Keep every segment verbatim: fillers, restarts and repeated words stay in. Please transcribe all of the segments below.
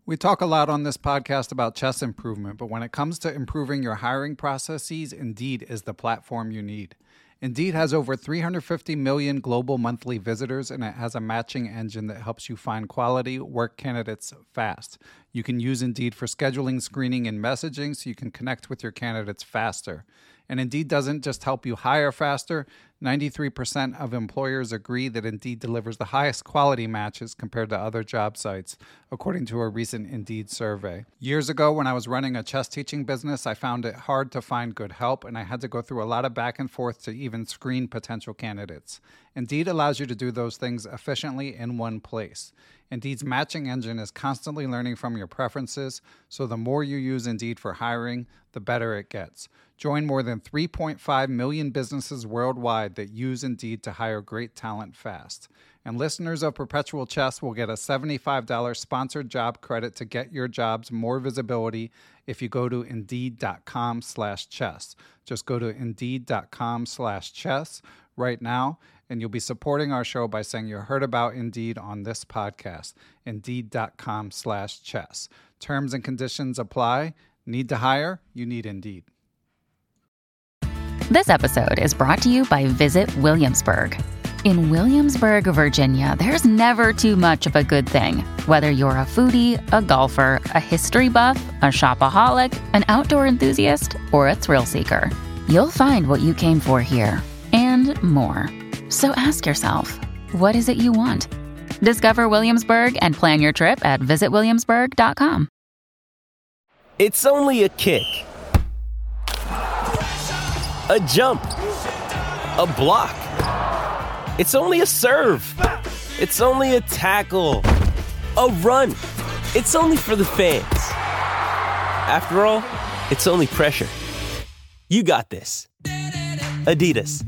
We talk a lot on this podcast about chess improvement, but when it comes to improving your hiring processes, Indeed is the platform you need. Indeed has over three hundred fifty million global monthly visitors, and it has a matching engine that helps you find quality work candidates fast. You can use Indeed for scheduling, screening, and messaging so you can connect with your candidates faster. And Indeed doesn't just help you hire faster. ninety-three percent of employers agree that Indeed delivers the highest quality matches compared to other job sites, according to a recent Indeed survey. Years ago, when I was running a chess teaching business, I found it hard to find good help, and I had to go through a lot of back and forth to even screen potential candidates. Indeed allows you to do those things efficiently in one place. Indeed's matching engine is constantly learning from your preferences, so the more you use Indeed for hiring, the better it gets. Join more than three point five million businesses worldwide that use Indeed to hire great talent fast. And listeners of Perpetual Chess will get a seventy-five dollars sponsored job credit to get your jobs more visibility if you go to Indeed.com slash chess. Just go to Indeed.com slash chess right now, and you'll be supporting our show by saying you heard about Indeed on this podcast. Indeed.com slash chess. Terms and conditions apply. Need to hire? You need Indeed. This episode is brought to you by Visit Williamsburg. In Williamsburg, Virginia, there's never too much of a good thing. Whether you're a foodie, a golfer, a history buff, a shopaholic, an outdoor enthusiast, or a thrill seeker, you'll find what you came for here and more. So ask yourself, what is it you want? Discover Williamsburg and plan your trip at visit williamsburg dot com. It's only a kick, a jump, a block. It's only a serve. It's only a tackle, a run. It's only for the fans. After all, it's only pressure. You got this. Adidas.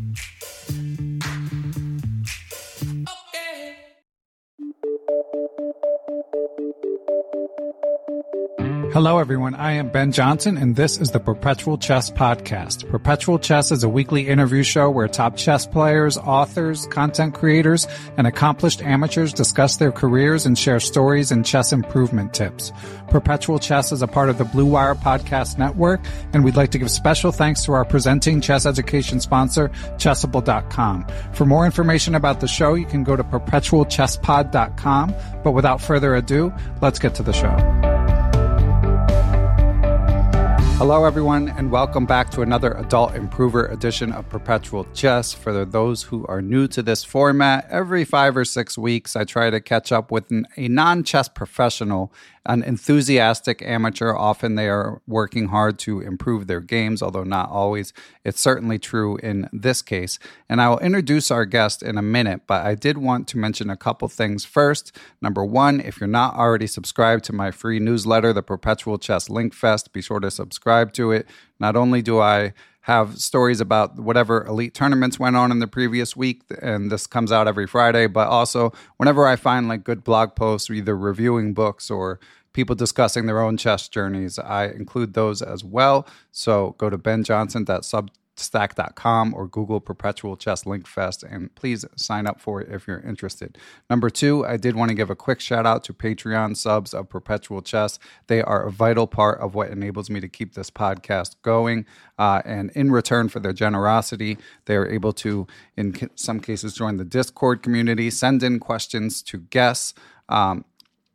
Hello, everyone. I am Ben Johnson, and this is the Perpetual Chess Podcast. Perpetual Chess is a weekly interview show where top chess players, authors, content creators, and accomplished amateurs discuss their careers and share stories and chess improvement tips. Perpetual Chess is a part of the Blue Wire Podcast Network, and we'd like to give special thanks to our presenting chess education sponsor, Chessable dot com. For more information about the show, you can go to perpetual chess pod dot com. But without further ado, let's get to the show. Hello, everyone, and welcome back to another Adult Improver edition of Perpetual Chess. For those who are new to this format, every five or six weeks, I try to catch up with an, a non-chess professional, an enthusiastic amateur. Often they are working hard to improve their games, although not always. It's certainly true in this case. And I will introduce our guest in a minute, but I did want to mention a couple things first. Number one, if you're not already subscribed to my free newsletter, the Perpetual Chess Link Fest, be sure to subscribe to it. Not only do I have stories about whatever elite tournaments went on in the previous week, and this comes out every Friday, but also whenever I find like good blog posts, either reviewing books or people discussing their own chess journeys, I include those as well. So go to ben johnson dot substack dot com or Google Perpetual Chess Link Fest, and please sign up for it if you're interested. Number two, I did want to give a quick shout out to Patreon subs of Perpetual Chess. They are a vital part of what enables me to keep this podcast going. Uh, and in return for their generosity, they are able to, in ca- some cases, join the Discord community, send in questions to guests, um,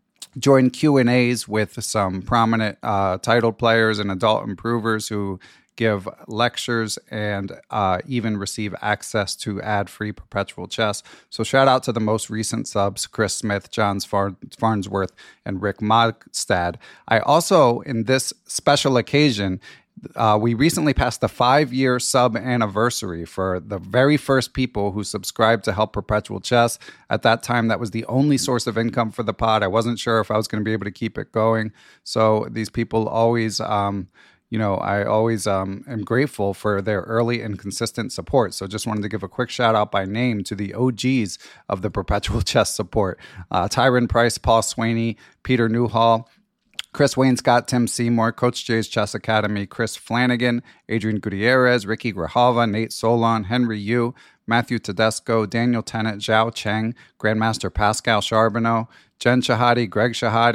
join Q and A's with some prominent uh, titled players and adult improvers who give lectures and uh, even receive access to ad-free Perpetual Chess. So shout out to the most recent subs, Chris Smith, John Farnsworth, and Rick Mogstad. I also, in this special occasion, Uh, we recently passed the five-year sub anniversary for the very first people who subscribed to Help Perpetual Chess. At that time, that was the only source of income for the pod. I wasn't sure if I was going to be able to keep it going. So these people always, um, you know, I always um, am grateful for their early and consistent support. So just wanted to give a quick shout out by name to the O Gs of the Perpetual Chess support. Uh, Tyron Price, Paul Swaney, Peter Newhall, Chris Wainscott, Tim Seymour, Coach J's Chess Academy, Chris Flanagan, Adrian Gutierrez, Ricky Grijalva, Nate Solon, Henry Yu, Matthew Tedesco, Daniel Tennant, Zhao Cheng, Grandmaster Pascal Charbonneau, Jen Shahadi, Greg Shahadi,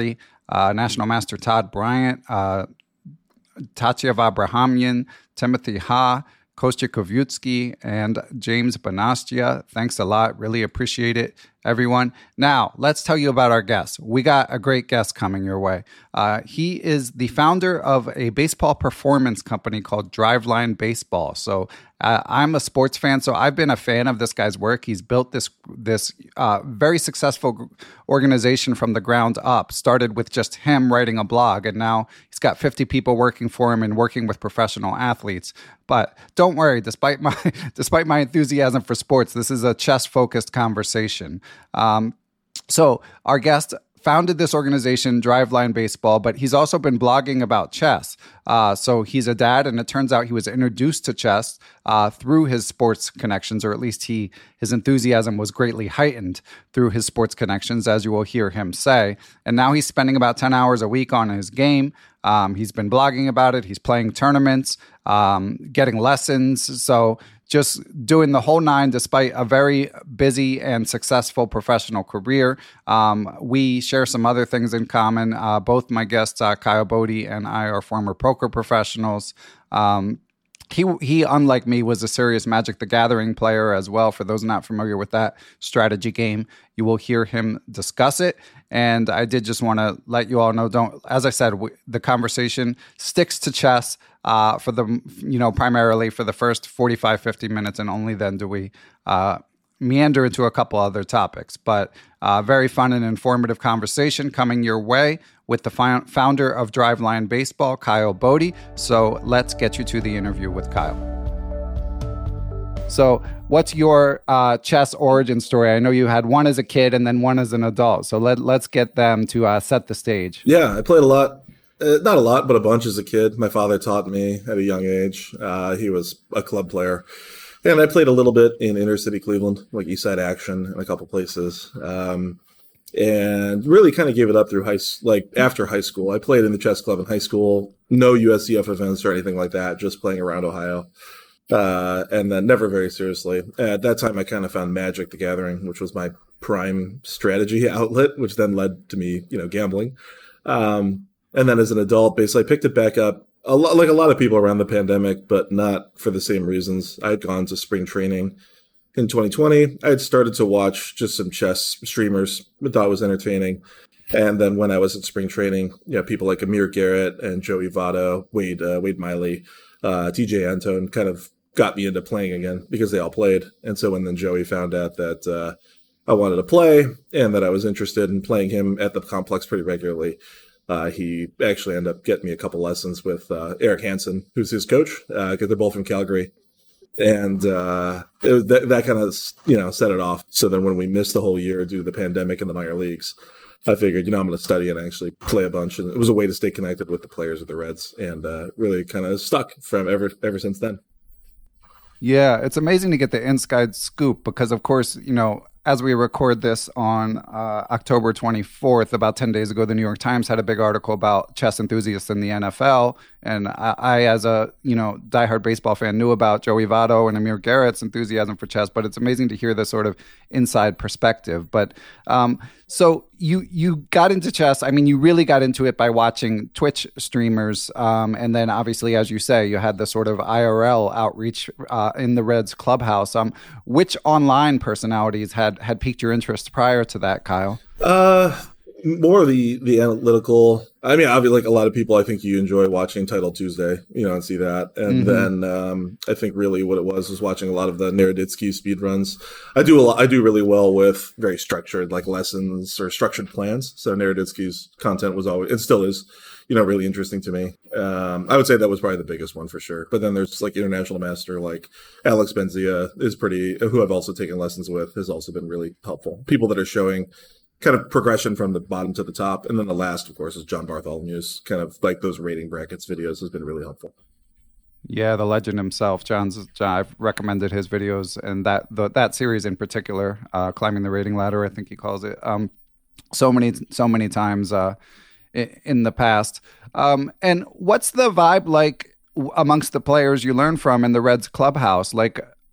uh, National Master Todd Bryant, uh, Tatyev Abrahamyan, Timothy Ha, Kostya Kovyutsky, and James Bonastia. Thanks a lot. Really appreciate it, everyone. Now, let's tell you about our guest. We got a great guest coming your way. Uh, he is the founder of a baseball performance company called Driveline Baseball. So uh, I'm a sports fan, so I've been a fan of this guy's work. He's built this this uh, very successful organization from the ground up. Started with just him writing a blog, and now he's got fifty people working for him and working with professional athletes. But don't worry, despite my despite my enthusiasm for sports, this is a chess-focused conversation. Um, so our guest founded this organization, Driveline Baseball, but he's also been blogging about chess. Uh, so he's a dad, and it turns out he was introduced to chess uh, through his sports connections, or at least he his enthusiasm was greatly heightened through his sports connections, as you will hear him say. And now he's spending about ten hours a week on his game. Um, he's been blogging about it. He's playing tournaments, um, getting lessons. So just doing the whole nine despite a very busy and successful professional career. Um, we share some other things in common. Uh, both my guests, uh, Kyle Bodie and I, are former poker professionals. Um, He, he, unlike me, was a serious Magic the Gathering player as well. For those not familiar with that strategy game, you will hear him discuss it. And I did just want to let you all know, don't, as I said, w- the conversation sticks to chess uh, for the, you know, primarily for the first forty-five, fifty minutes. And only then do we uh, meander into a couple other topics. But uh, very fun and informative conversation coming your way with the fi- founder of Driveline Baseball, Kyle Bodie. So let's get you to the interview with Kyle. So what's your uh, chess origin story? I know you had one as a kid and then one as an adult. So let, let's get them to uh, set the stage. Yeah, I played a lot. Uh, not a lot, but a bunch as a kid. My father taught me at a young age. Uh, he was a club player. And I played a little bit in inner city Cleveland, like East Side Action in a couple places. Um, and really kind of gave it up through high, like after high school. I played in the chess club in high school, no U S C F events or anything like that, just playing around Ohio. Uh, and then never very seriously. At that time, I kind of found Magic the Gathering, which was my prime strategy outlet, which then led to me, you know, gambling. Um, and then as an adult, basically I picked it back up a lot, like a lot of people around the pandemic, but not for the same reasons. I had gone to spring training in twenty twenty. I had started to watch just some chess streamers, I thought it was entertaining. And then when I was at spring training, you know, people like Amir Garrett and Joey Votto, Wade, uh, Wade Miley, uh, T J Antone kind of got me into playing again because they all played. And so when then Joey found out that uh, I wanted to play and that I was interested in playing him at the complex pretty regularly, uh, he actually ended up getting me a couple lessons with uh, Eric Hansen, who's his coach, because uh, they're both from Calgary. And uh, it was that, that kind of, you know, set it off. So then when we missed the whole year due to the pandemic and the minor leagues, I figured, you know, I'm going to study and actually play a bunch. And it was a way to stay connected with the players of the Reds, and uh, really kind of stuck from ever ever since then. Yeah, it's amazing to get the inside scoop because, of course, you know, as we record this on uh, October twenty-fourth, about ten days ago, the New York Times had a big article about chess enthusiasts in the N F L. And I, I as a, you know, diehard baseball fan, knew about Joey Votto and Amir Garrett's enthusiasm for chess, but it's amazing to hear this sort of inside perspective. But um, so you you got into chess. I mean, you really got into it by watching Twitch streamers. Um, and then obviously, as you say, you had the sort of I R L outreach uh, in the Reds clubhouse. Um, which online personalities had had piqued your interest prior to that, Kyle? Uh, more the the analytical. I mean, obviously, like a lot of people, I think you enjoy watching Title Tuesday, you know, and see that. And mm-hmm. then um, I think really what it was was watching a lot of the Naroditsky speed runs. I do a lot, I do really well with very structured like lessons or structured plans. So Naroditsky's content was always, it still is, you know, really interesting to me. Um, I would say that was probably the biggest one for sure. But then there's like international master like Alex Benzia is pretty, who I've also taken lessons with, has also been really helpful. People that are showing kind of progression from the bottom to the top. And then the last, of course, is John Bartholomew's kind of like those rating brackets videos has been really helpful. Yeah, the legend himself, John's. John, I've recommended his videos, and that the, that series in particular, uh, climbing the rating ladder, I think he calls it, um, so many so many times uh, in, in the past. Um, and what's the vibe like amongst the players you learn from in the Reds clubhouse? Like,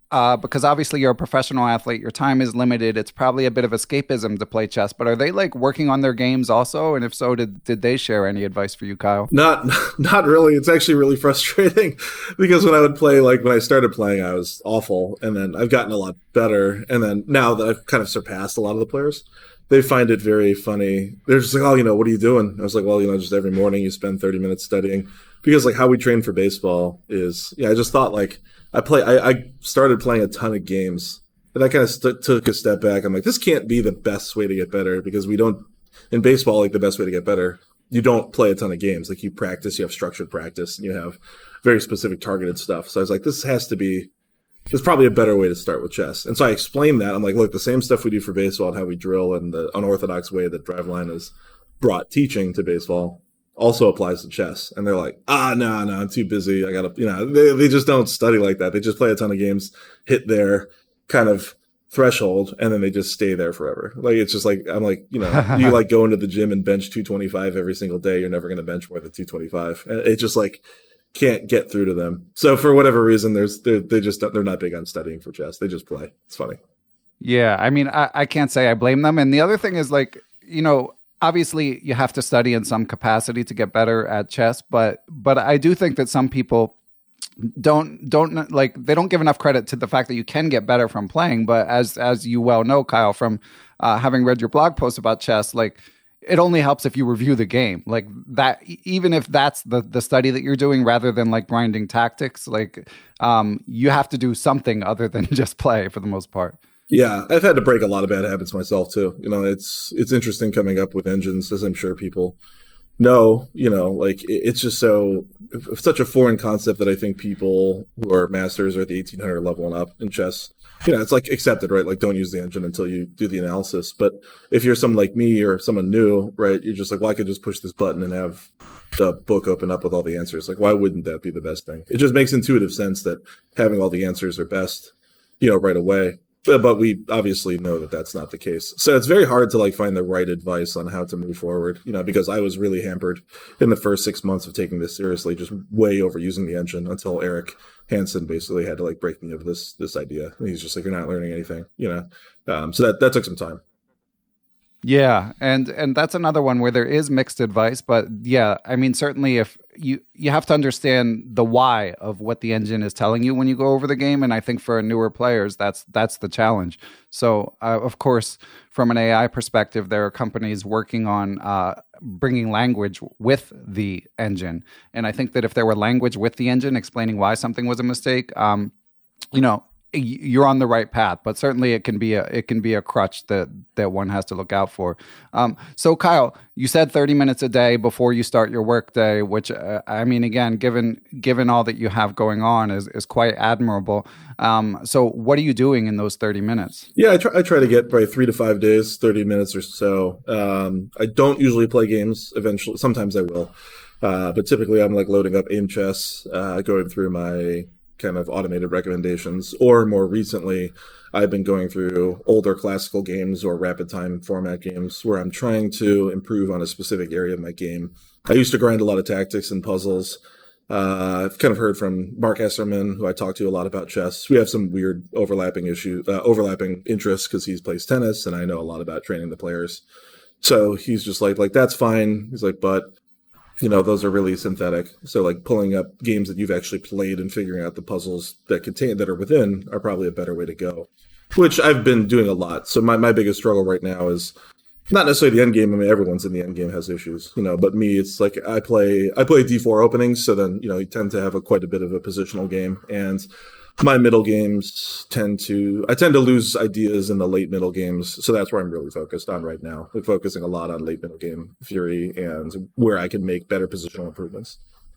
uh, because obviously you're a professional athlete, your time is limited. It's probably a bit of escapism to play chess, but are they like working on their games also? And if so, did, did they share any advice for you, Kyle? Not, not really. It's actually really frustrating because when I would play, like when I started playing, I was awful. And then I've gotten a lot better. And then now that I've kind of surpassed a lot of the players, they find it very funny. They're just like, oh, you know, what are you doing? I was like, well, you know, just every morning you spend thirty minutes studying. Because like how we train for baseball is, yeah, I just thought like I play, I, I started playing a ton of games and I kind of st- took a step back. I'm like, this can't be the best way to get better because we don't, in baseball, like the best way to get better, you don't play a ton of games. Like you practice, you have structured practice and you have very specific targeted stuff. So I was like, this has to be, there's probably a better way to start with chess. And so I explained that. I'm like, look, the same stuff we do for baseball and how we drill and the unorthodox way that Driveline has brought teaching to baseball also applies to chess. And they're like, ah, no, no, I'm too busy. I got to, you know, they, they just don't study like that. They just play a ton of games, hit their kind of threshold, and then they just stay there forever. Like, it's just like, I'm like, you know, you like go into the gym and bench two twenty-five every single day. You're never going to bench more than two twenty-five. And it just like can't get through to them. So for whatever reason, there's, they're, they just, they're not big on studying for chess. They just play. It's funny. Yeah. I mean, I, I can't say I blame them. And the other thing is like, you know, obviously you have to study in some capacity to get better at chess, but but I do think that some people don't don't like they don't give enough credit to the fact that you can get better from playing. But as as you well know, Kyle, from uh, having read your blog post about chess, like it only helps if you review the game. Like that, even if that's the the study that you're doing rather than like grinding tactics, like um, you have to do something other than just play for the most part. Yeah, I've had to break a lot of bad habits myself too. You know, it's it's interesting coming up with engines, as I'm sure people know. You know, like it's just so it's such a foreign concept that I think people who are masters or at the eighteen hundred level and up in chess, you know, it's like accepted, right? Like don't use the engine until you do the analysis. But if you're someone like me or someone new, right, you're just like, well, I could just push this button and have the book open up with all the answers. Like, why wouldn't that be the best thing? It just makes intuitive sense that having all the answers are best, you know, right away. But we obviously know that that's not the case. So it's very hard to like find the right advice on how to move forward, you know, because I was really hampered in the first six months of taking this seriously, just way overusing the engine until Eric Hansen basically had to like break me of this, this idea. And he's just like, you're not learning anything, you know? Um, so that, that took some time. Yeah, and and that's another one where there is mixed advice, but yeah, I mean, certainly if you you have to understand the why of what the engine is telling you when you go over the game, and I think for newer players, that's that's the challenge. So, uh, of course, from an A I perspective, there are companies working on uh, bringing language with the engine, and I think that if there were language with the engine explaining why something was a mistake, um, you know, you're on the right path, but certainly it can be a it can be a crutch that that one has to look out for. Um, so, Kyle, you said thirty minutes a day before you start your work day, which uh, I mean, again, given given all that you have going on, is is quite admirable. Um, so, what are you doing in those thirty minutes? Yeah, I try I try to get probably three to five days, thirty minutes or so. Um, I don't usually play games. Eventually, sometimes I will, uh, but typically I'm like loading up Aim Chess, uh, going through my kind of automated recommendations, or more recently, I've been going through older classical games or rapid time format games where I'm trying to improve on a specific area of my game. I used to grind a lot of tactics and puzzles. Uh, I've kind of heard from Mark Esserman, who I talk to a lot about chess. We have some weird overlapping issues, uh, overlapping interests because he plays tennis and I know a lot about training the players. So he's just like, like, that's fine. He's like, but you know, those are really synthetic. So like pulling up games that you've actually played and figuring out the puzzles that contain that are within are probably a better way to go, which I've been doing a lot. So my, my biggest struggle right now is not necessarily the end game. I mean, everyone's in the end game has issues, you know, but me, it's like I play, I play D four openings. So then, you know, you tend to have a quite a bit of a positional game, and my middle games tend to, I tend to lose ideas in the late middle games. So that's where I'm really focused on right now. I'm focusing a lot on late middle game theory and where I can make better positional improvements.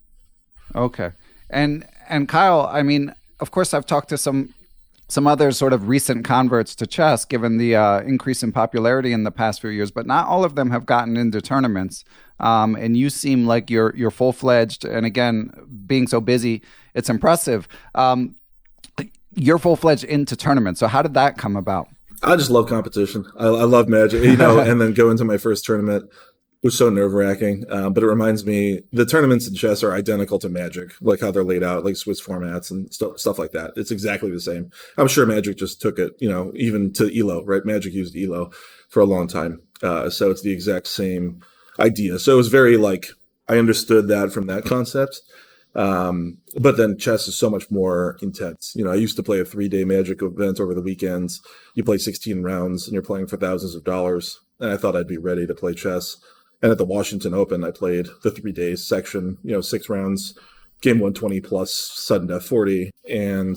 Okay. And, and Kyle, I mean, of course I've talked to some, some other sort of recent converts to chess, given the uh, increase in popularity in the past few years, but not all of them have gotten into tournaments. Um, and you seem like you're, you're full-fledged. And again, being so busy, it's impressive. Um, You're full-fledged into tournaments. So how did that come about? I just love competition. I, I love Magic, you know, and then go into my first tournament. was so nerve wracking. Uh, but it reminds me, the tournaments in chess are identical to Magic, like how they're laid out, like Swiss formats and st- stuff like that. It's exactly the same. I'm sure Magic just took it, you know, even to E L O, right? Magic used E L O for a long time. Uh, so it's the exact same idea. So it was very like, I understood that from that concept. Um, but then chess is so much more intense. You know, I used to play a three day Magic event over the weekends. You play sixteen rounds and you're playing for thousands of dollars. And I thought I'd be ready to play chess. And at the Washington Open, I played the three days section, you know, six rounds, game one twenty plus sudden death forty. And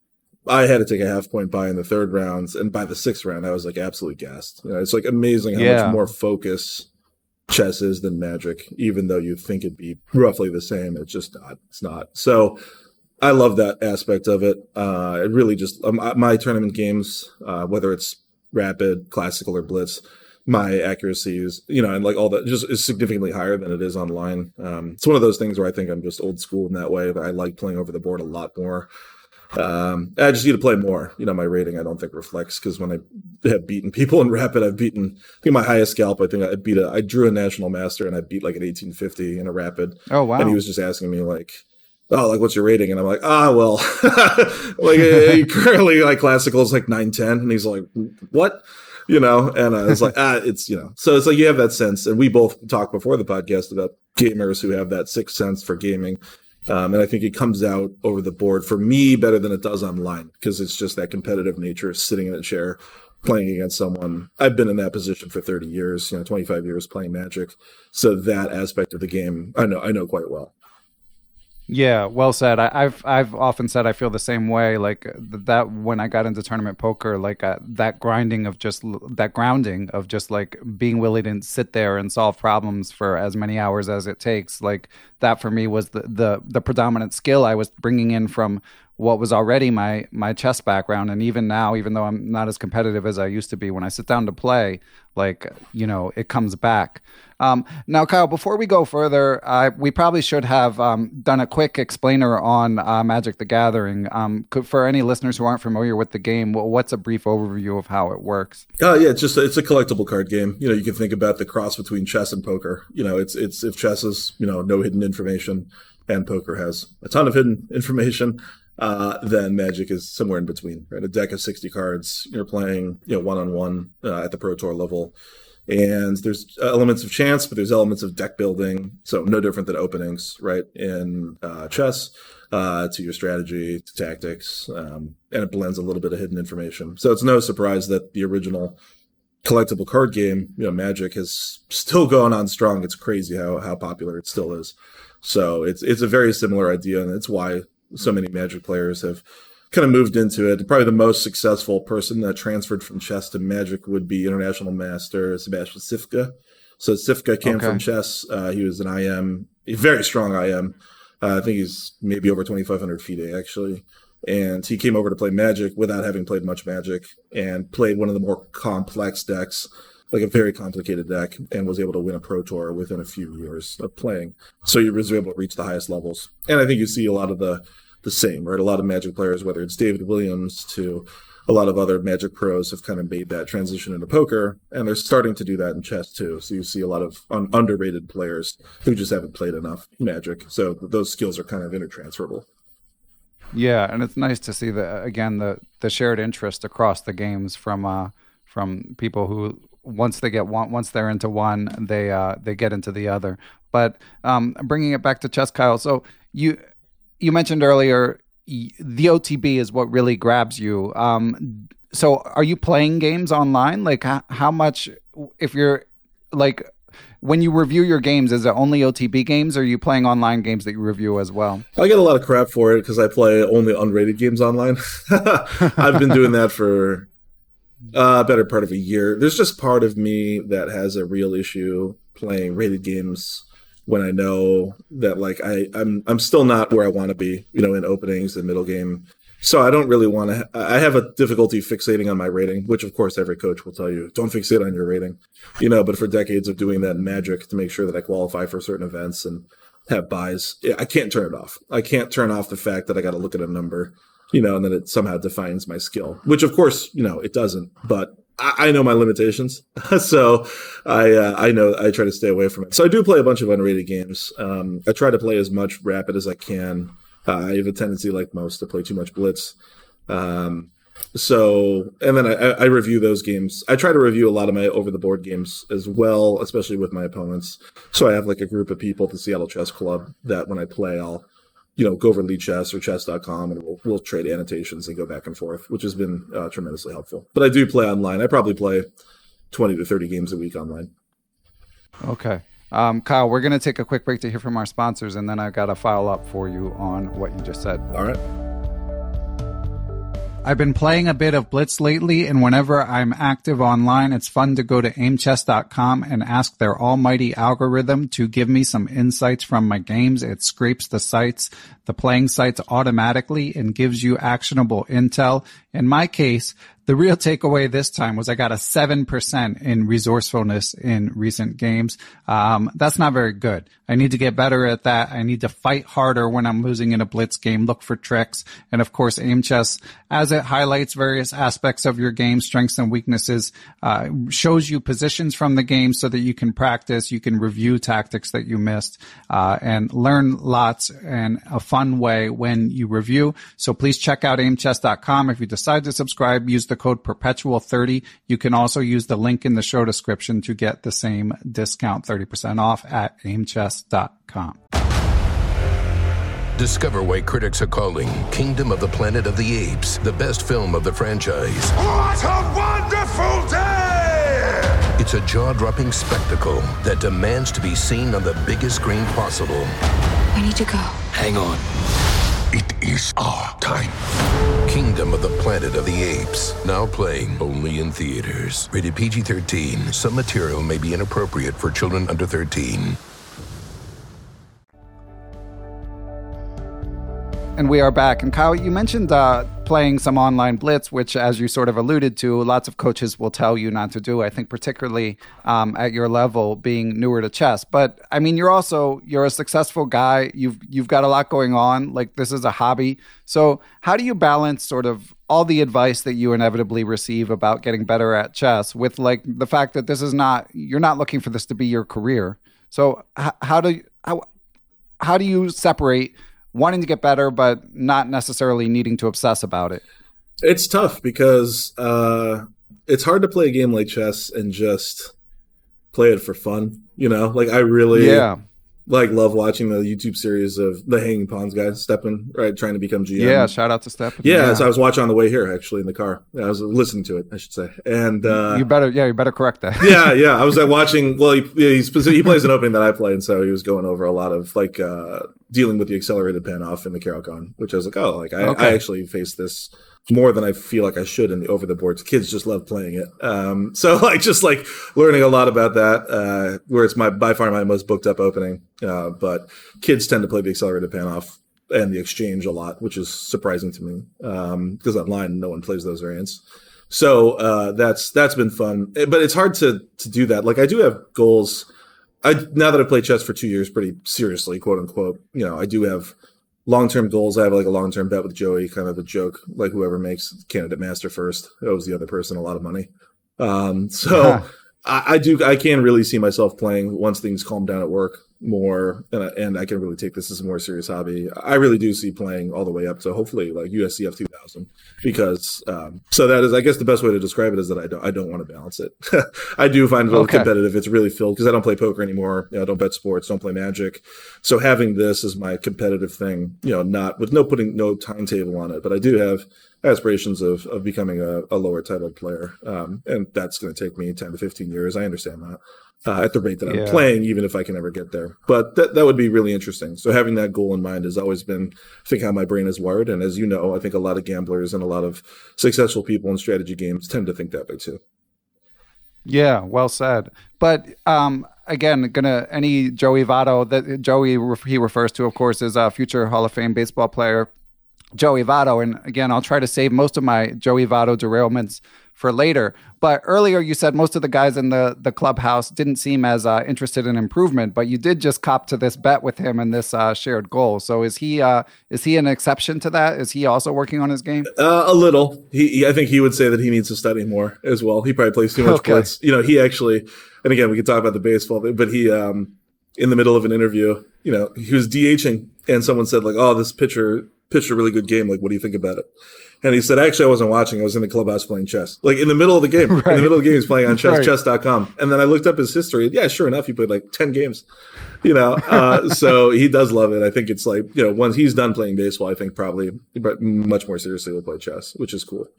I had to take a half point buy in the third round. And by the sixth round, I was like absolutely gassed. You know, it's like amazing how yeah. much more focus chess is than Magic, even though you think it'd be roughly the same. It's just not. It's not. So I love that aspect of it. Uh, it really just, um, my tournament games, uh, whether it's Rapid, Classical, or Blitz, my accuracy is, you know, and like all that just is significantly higher than it is online. Um, it's one of those things where I think I'm just old school in that way, that I like playing over the board a lot more. Um, I just need to play more. You know, my rating, I don't think reflects, because when I have beaten people in Rapid, I've beaten, I think my highest scalp, I think I beat a, I drew a national master and I beat like an eighteen fifty in a Rapid. Oh, wow. And he was just asking me like, oh, like, what's your rating? And I'm like, ah, well, like uh, currently like Classical is like nine ten. And he's like, what? You know, and I was like, ah, it's, you know, so it's like you have that sense. And we both talked before the podcast about gamers who have that sixth sense for gaming. Um, and I think it comes out over the board for me better than it does online, because it's just that competitive nature, sitting in a chair, playing against someone. I've been in that position for thirty years, you know, twenty-five years playing Magic. So that aspect of the game, I know, I know quite well. Yeah, well said. I, I've I've often said I feel the same way. Like that when I got into tournament poker, like uh, that grinding of just that grounding of just like being willing to sit there and solve problems for as many hours as it takes. Like that for me was the the, the predominant skill I was bringing in from what was already my my chess background. And even now, even though I'm not as competitive as I used to be, when I sit down to play, like, you know, it comes back. Um, now, Kyle, before we go further, uh, we probably should have um, done a quick explainer on uh, Magic the Gathering. Um, could, for any listeners who aren't familiar with the game, well, what's a brief overview of how it works? Oh, yeah, it's just it's a collectible card game. You know, you can think about the cross between chess and poker. You know, it's it's if chess is, you know, no hidden information and poker has a ton of hidden information, uh, then Magic is somewhere in between, right? A deck of sixty cards, you're playing, you know, one-on-one uh, at the Pro Tour level. And there's elements of chance, but there's elements of deck building. So no different than openings, right? In uh, chess, uh, to your strategy, to tactics. Um, and it blends a little bit of hidden information. So it's no surprise that the original collectible card game, you know, Magic, has still gone on strong. It's crazy how, how popular it still is. So it's, it's a very similar idea. And it's why so many Magic players have kind of moved into it. Probably the most successful person that transferred from chess to Magic would be International Master Sebastian Cifka. So Cifka came okay. from chess. Uh, he was an I M, a very strong I M. Uh, I think he's maybe over twenty-five hundred F I D E, actually. And he came over to play Magic without having played much Magic, and played one of the more complex decks, like a very complicated deck, and was able to win a Pro Tour within a few years of playing. So he was able to reach the highest levels. And I think you see a lot of the the same, right? A lot of Magic players, whether it's David Williams to a lot of other Magic pros, have kind of made that transition into poker, and they're starting to do that in chess too. So you see a lot of un- underrated players who just haven't played enough Magic. So those skills are kind of intertransferable. Yeah, and it's nice to see the again the the shared interest across the games from uh from people who once they get one once they're into one, they uh they get into the other. But um bringing it back to chess, Kyle. So you. You mentioned earlier the O T B is what really grabs you. Um, so are you playing games online? Like how, how much, if you're like, when you review your games, is it only O T B games, or are you playing online games that you review as well? I get a lot of crap for it because I play only unrated games online. I've been doing that for a better part of a year. There's just part of me that has a real issue playing rated games when I know that like I, I'm I'm still not where I want to be, you know, in openings and middle game. So I don't really want to, ha- I have a difficulty fixating on my rating, which of course every coach will tell you, don't fixate on your rating, you know, but for decades of doing that in Magic to make sure that I qualify for certain events and have buys, I can't turn it off. I can't turn off the fact that I got to look at a number, you know, and then it somehow defines my skill, which of course, you know, it doesn't, but I, I know my limitations, so I uh, I know I try to stay away from it. So I do play a bunch of unrated games. Um, I try to play as much Rapid as I can. Uh, I have a tendency, like most, to play too much Blitz. Um, so, and then I, I review those games. I try to review a lot of my over-the-board games as well, especially with my opponents. So I have like a group of people at the Seattle Chess Club that when I play, I'll, you know, go over to Lead Chess or chess dot com and we'll, we'll trade annotations and go back and forth, which has been uh, tremendously helpful. But I do play online. I probably play twenty to thirty games a week online. Okay. Um, Kyle, we're going to take a quick break to hear from our sponsors, and then I've got a follow up for you on what you just said. All right. I've been playing a bit of Blitz lately, and whenever I'm active online, it's fun to go to aim chess dot com and ask their almighty algorithm to give me some insights from my games. It scrapes the sites, the playing sites automatically and gives you actionable intel. In my case, the real takeaway this time was I got a seven percent in resourcefulness in recent games. Um, that's not very good. I need to get better at that. I need to fight harder when I'm losing in a Blitz game, look for tricks. And of course, Aim Chess, as it highlights various aspects of your game, strengths and weaknesses, uh, shows you positions from the game so that you can practice, you can review tactics that you missed, uh, and learn lots in a fun way when you review. So please check out aim chess dot com. If you decide to subscribe, use the code perpetual thirty. You can also use the link in the show description to get the same discount, thirty percent off at aim chess dot com. Discover why critics are calling Kingdom of the Planet of the Apes the best film of the franchise. What a wonderful day! It's a jaw-dropping spectacle that demands to be seen on the biggest screen possible. I need to go. Hang on. It is our time. Kingdom of the Planet of the Apes. Now playing only in theaters. Rated P G thirteen. Some material may be inappropriate for children under thirteen. And we are back. And Kyle, you mentioned uh, playing some online Blitz, which, as you sort of alluded to, lots of coaches will tell you not to do. I think particularly um, at your level, being newer to chess. But I mean, you're also you're a successful guy. You've you've got a lot going on. Like, this is a hobby. So how do you balance sort of all the advice that you inevitably receive about getting better at chess with like the fact that this is not you're not looking for this to be your career? So h- how do how how do you separate wanting to get better, but not necessarily needing to obsess about it? It's tough because uh, it's hard to play a game like chess and just play it for fun. You know, like I really yeah. like love watching the YouTube series of the Hanging Pawns guy, Steppen, right, trying to become G M. Yeah, shout out to Steppen. Yeah, yeah. So I was watching on the way here, actually, in the car. I was listening to it, I should say. And uh, you better, yeah, you better correct that. yeah, yeah. I was like watching. Well, he he's, he plays an opening that I play, and so he was going over a lot of like uh, dealing with the accelerated pan-off in the Caro-Kann, which I was like, oh, like I, okay. I actually face this more than I feel like I should in the over the boards. Kids just love playing it. Um, so like just like learning a lot about that, uh, where it's my by far my most booked up opening. Uh, but kids tend to play the accelerated pan off and the exchange a lot, which is surprising to me. Um, because online no one plays those variants. So uh, that's that's been fun. But it's hard to to do that. Like I do have goals. I now that I've played chess for two years pretty seriously, quote unquote, you know, I do have long-term goals. I have like a long-term bet with Joey, kind of a joke, like whoever makes candidate master first owes the other person a lot of money. Um, so huh. I, I do, I can really see myself playing once things calm down at work more, and, and I can really take this as a more serious hobby. I really do see playing all the way up to hopefully like U S C F two thousand, because um, so that is, I guess the best way to describe it is that I don't, I don't want to balance it. I do find it a little okay. competitive. It's really filled because I don't play poker anymore. You know, I don't bet sports, don't play Magic. So having this as my competitive thing, you know, not with no putting no timetable on it, but I do have aspirations of of becoming a, a lower titled player, um, and that's going to take me ten to fifteen years. I understand that. Uh, at the rate that I'm yeah. playing, even if I can ever get there. But that that would be really interesting. So having that goal in mind has always been, I think, how my brain is wired. And as you know, I think a lot of gamblers and a lot of successful people in strategy games tend to think that way too. Yeah, well said. But um, again, gonna any Joey Votto that Joey he refers to, of course, is a future Hall of Fame baseball player, Joey Votto. And again, I'll try to save most of my Joey Votto derailments for later. But earlier you said most of the guys in the, the clubhouse didn't seem as uh, interested in improvement, but you did just cop to this bet with him and this uh, shared goal. So is he uh, is he an exception to that? Is he also working on his game? Uh, a little. He, he, I think he would say that he needs to study more as well. He probably plays too much Okay. blitz. You know, he actually, and again, we can talk about the baseball, but he, um, in the middle of an interview, you know, he was DHing and someone said like, oh, this pitcher pitched a really good game. Like, what do you think about it? And he said, actually, I wasn't watching. I was in the clubhouse playing chess. Like, in the middle of the game. Right. In the middle of the game, he's playing on chess, right. chess dot com. And then I looked up his history. Yeah, sure enough, he played like ten games. You know, uh, so he does love it. I think it's like, you know, once he's done playing baseball, I think probably but much more seriously will play chess, which is cool.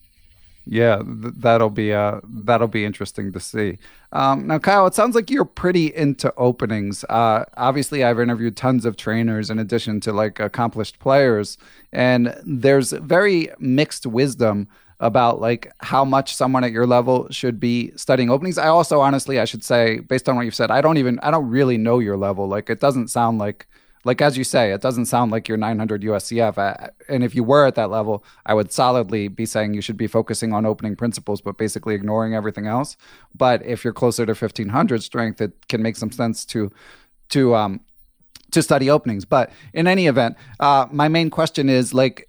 Yeah, th- that'll be uh, that'll be interesting to see. Um, now, Kyle, it sounds like you're pretty into openings. Uh, obviously, I've interviewed tons of trainers in addition to like accomplished players, and there's very mixed wisdom about like how much someone at your level should be studying openings. I also, honestly, I should say, based on what you've said, I don't even I don't really know your level. Like, it doesn't sound like. Like, as you say, it doesn't sound like you're nine hundred U S C F. And if you were at that level, I would solidly be saying you should be focusing on opening principles, but basically ignoring everything else. But if you're closer to fifteen hundred strength, it can make some sense to to um, to study openings. But in any event, uh, my main question is, like,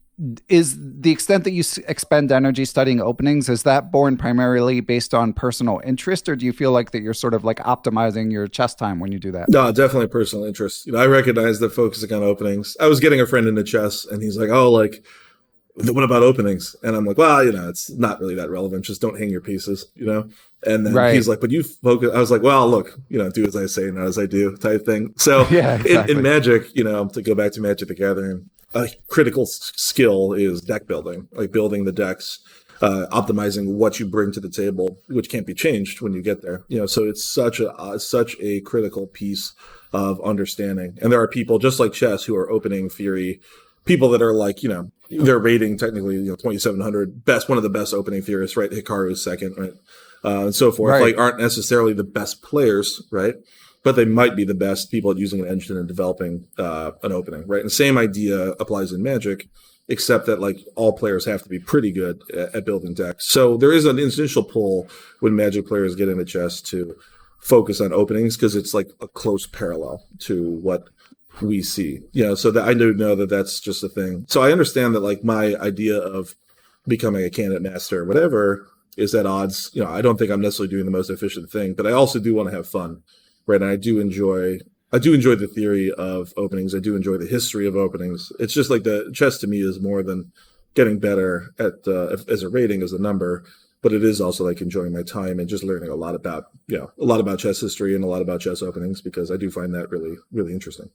is the extent that you expend energy studying openings, is that born primarily based on personal interest, or do you feel like that you're sort of like optimizing your chess time when you do that? No, definitely personal interest. You know, I recognize that focusing on openings. I was getting a friend into chess, and he's like, "Oh, like, what about openings?" And I'm like, "Well, you know, it's not really that relevant. Just don't hang your pieces, you know." And then right. he's like, "But you focus." I was like, "Well, look, you know, do as I say, not as I do," type thing. So yeah, exactly. in, in Magic, you know, to go back to Magic the Gathering, a critical skill is deck building, like building the decks, uh, optimizing what you bring to the table, which can't be changed when you get there. You know, so it's such a uh, such a critical piece of understanding. And there are people just like chess who are opening theory, people that are like, you know, they're rating technically, you know, twenty-seven hundred, best one of the best opening theorists, right? Hikaru is second, right, uh, and so forth. Right. Like, aren't necessarily the best players, right? But they might be the best people at using an engine and developing uh, an opening, right? And the same idea applies in Magic, except that like all players have to be pretty good at, at building decks. So there is an initial pull when Magic players get into chess to focus on openings because it's like a close parallel to what we see. You know, so that I do know that that's just a thing. So I understand that like my idea of becoming a candidate master or whatever is at odds. You know, I don't think I'm necessarily doing the most efficient thing, but I also do want to have fun. Right, and I do enjoy, I do enjoy the theory of openings. I do enjoy the history of openings. It's just like the chess to me is more than getting better at uh, as a rating, as a number, but it is also like enjoying my time and just learning a lot about, you know, a lot about chess history and a lot about chess openings because I do find that really, really interesting.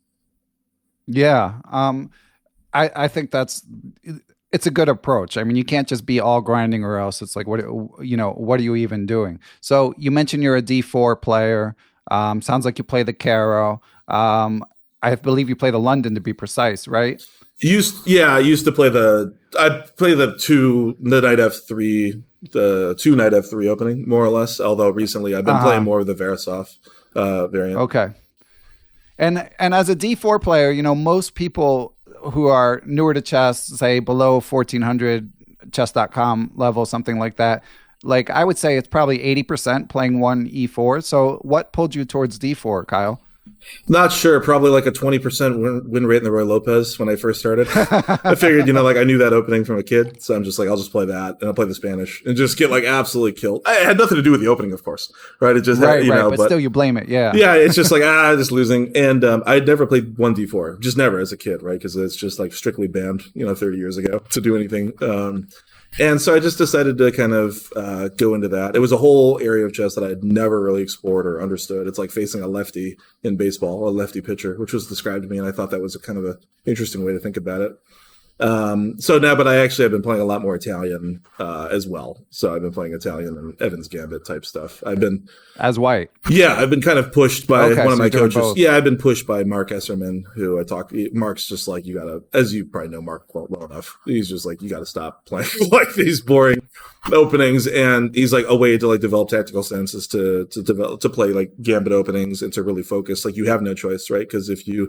Yeah, um, I I think that's. It's a good approach. I mean, you can't just be all grinding or else it's like, what, you know, what are you even doing? So you mentioned you're a D four player. Um, sounds like you play the Caro. Um, I believe you play the London to be precise, right? Used, yeah, I used to play the, I play the two, the Knight F three, the two Knight F three opening, more or less. Although recently I've been uh-huh. playing more of the Verisov uh, variant. Okay. And, and as a D four player, you know, most people who are newer to chess, say below fourteen hundred chess dot com level, something like that, like I would say it's probably eighty percent playing one E four. So what pulled you towards D four, Kyle? Not sure. Probably like a twenty percent win, win rate in the Roy Lopez when I first started. I figured, you know, like I knew that opening from a kid. So I'm just like, I'll just play that and I'll play the Spanish and just get like absolutely killed. It had nothing to do with the opening, of course. Right. It just, right, had, you right, know, but, but still you blame it. Yeah. Yeah. It's just like, ah, just losing. And um, I'd never played one D four, just never as a kid. Right. Because it's just like strictly banned, you know, thirty years ago to do anything. Um, And so I just decided to kind of uh, go into that. It was a whole area of chess that I had never really explored or understood. It's like facing a lefty in baseball, a lefty pitcher, which was described to me. And I thought that was a kind of an interesting way to think about it. Um, so now, but I actually have been playing a lot more Italian uh, as well. So I've been playing Italian and Evans Gambit type stuff. I've been as white. Yeah, I've been kind of pushed by okay, one of so my coaches. Both. Yeah, I've been pushed by Mark Esserman, who I talk. Mark's just like, you gotta, as you probably know Mark well, well enough. He's just like, you gotta stop playing like these boring openings. And he's like, a way to like develop tactical senses to to develop to play like Gambit openings and to really focus. Like you have no choice, right? Because if you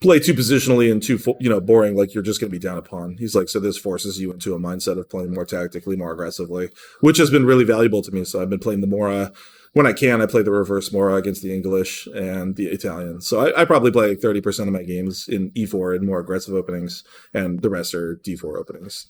play too positionally and too, you know, boring, like you're just going to be down a pawn. He's like, so this forces you into a mindset of playing more tactically, more aggressively, which has been really valuable to me. So I've been playing the Mora. When I can, I play the reverse Mora against the English and the Italian. So I, I probably play like thirty percent of my games in E four and more aggressive openings, and the rest are D four openings.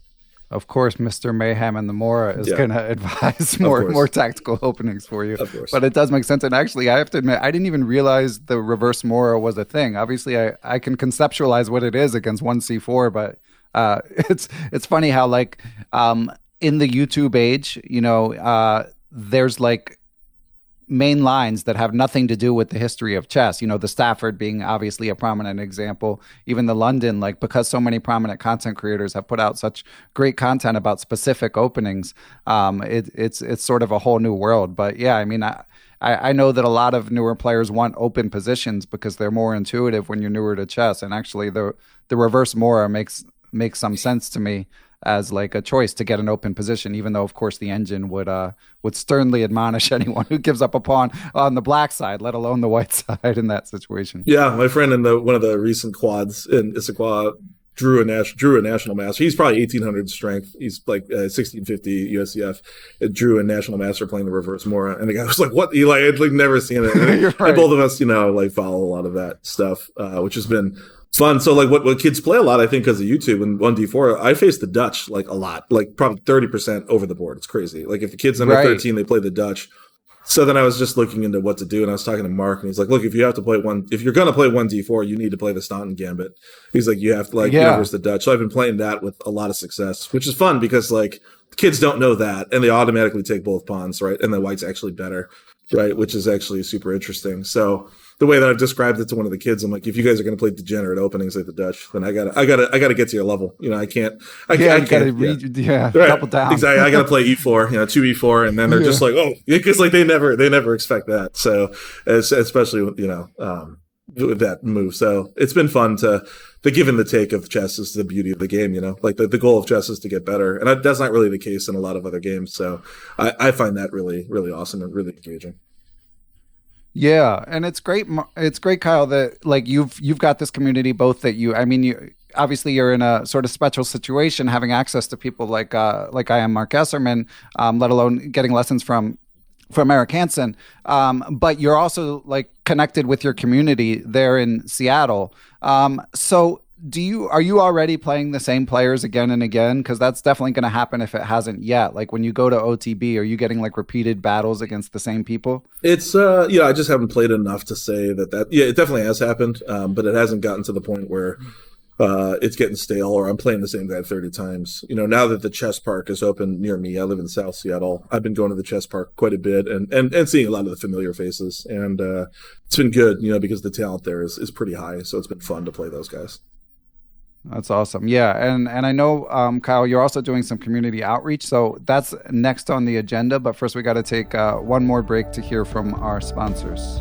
Of course, Mister Mayhem and the Mora is Yeah. going to advise more more tactical openings for you. Of course. But it does make sense. And actually, I have to admit, I didn't even realize the reverse Mora was a thing. Obviously, I, I can conceptualize what it is against one C four, but uh, it's it's funny how, like, um, in the YouTube age, you know, uh, there's like main lines that have nothing to do with the history of chess. You know, the Stafford being obviously a prominent example, even the London, like, because so many prominent content creators have put out such great content about specific openings, um, it, it's it's sort of a whole new world. But yeah, I mean, I, I know that a lot of newer players want open positions because they're more intuitive when you're newer to chess. And actually the the reverse Mora makes makes some sense to me as like a choice to get an open position, even though of course the engine would uh would sternly admonish anyone who gives up a pawn on the black side, let alone the white side in that situation. Yeah, my friend in the one of the recent quads in Issaquah drew a national drew a national master. He's probably eighteen hundred strength. He's like uh, sixteen fifty U S C F. It drew a national master playing the reverse Mora, and the guy was like, "What?" He like had like never seen it. And, You're right. and both of us, you know, like follow a lot of that stuff, uh, which has been fun. So like what, what kids play a lot, I think, because of YouTube and one D four, I face the Dutch like a lot, like probably thirty percent over the board. It's crazy. Like if the kid's under Right. thirteen, they play the Dutch. So then I was just looking into what to do, and I was talking to Mark, and he's like, look, if you have to play one, if you're going to play one D four, you need to play the Staunton Gambit. He's like, you have to like, Yeah. yeah. the Dutch. So I've been playing that with a lot of success, which is fun because like kids don't know that, and they automatically take both pawns, right? And the white's actually better, right? Which is actually super interesting. So the way that I've described it to one of the kids, I'm like, if you guys are going to play degenerate openings like the Dutch, then I gotta, I gotta, I gotta get to your level. You know, I can't, I Yeah, can't, I you gotta can't, yeah. read, yeah, Right. double down. Exactly. I got to play E four, you know, two E four, and then they're Yeah. just like, oh, because like they never, they never expect that. So, es- especially with, you know, um, with that move. So it's been fun to, the give and the take of chess is the beauty of the game, you know, like the, the goal of chess is to get better. And I, that's not really the case in a lot of other games. So I, I find that really, really awesome and really engaging. Yeah, and it's great. Mar- It's great, Kyle, that like you've you've got this community both that you. I mean, you obviously you're in a sort of special situation, having access to people like uh, like I am, Mark Esserman, um, let alone getting lessons from from Eric Hansen. Um, but you're also like connected with your community there in Seattle. Um, so. Do you are you already playing the same players again and again? Because that's definitely going to happen if it hasn't yet. Like when you go to O T B, are you getting like repeated battles against the same people? It's, uh, yeah, I just haven't played enough to say that that, yeah, it definitely has happened. Um, but it hasn't gotten to the point where, uh, it's getting stale or I'm playing the same guy thirty times. You know, now that the chess park is open near me, I live in South Seattle. I've been going to the chess park quite a bit and, and, and seeing a lot of the familiar faces. And, uh, it's been good, you know, because the talent there is, is pretty high. So it's been fun to play those guys. That's awesome. Yeah. And and I know, um, Kyle, you're also doing some community outreach. So that's next on the agenda. But first, we got to take uh, one more break to hear from our sponsors.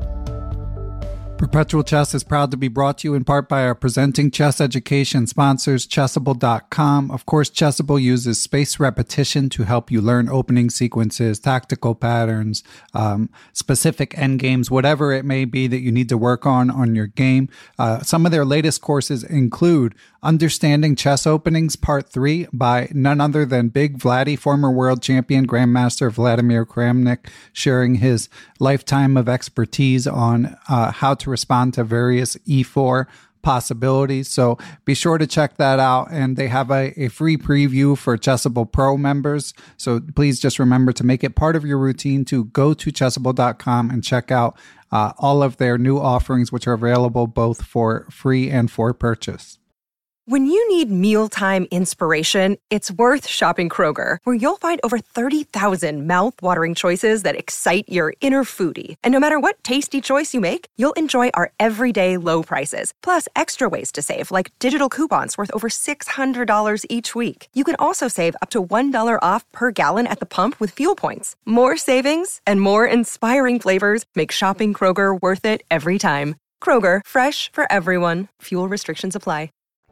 Perpetual Chess is proud to be brought to you in part by our presenting chess education sponsors, Chessable dot com. Of course, Chessable uses spaced repetition to help you learn opening sequences, tactical patterns, um, specific endgames, whatever it may be that you need to work on on your game. Uh, some of their latest courses include Understanding Chess Openings Part three by none other than Big Vladdy, former world champion Grandmaster Vladimir Kramnik, sharing his lifetime of expertise on uh, how to respond to various E four possibilities. So be sure to check that out. And they have a, a free preview for Chessable Pro members. So please just remember to make it part of your routine to go to Chessable dot com and check out uh, all of their new offerings, which are available both for free and for purchase. When you need mealtime inspiration, it's worth shopping Kroger, where you'll find over thirty thousand mouth-watering choices that excite your inner foodie. And no matter what tasty choice you make, you'll enjoy our everyday low prices, plus extra ways to save, like digital coupons worth over six hundred dollars each week. You can also save up to one dollar off per gallon at the pump with fuel points. More savings and more inspiring flavors make shopping Kroger worth it every time. Kroger, fresh for everyone. Fuel restrictions apply.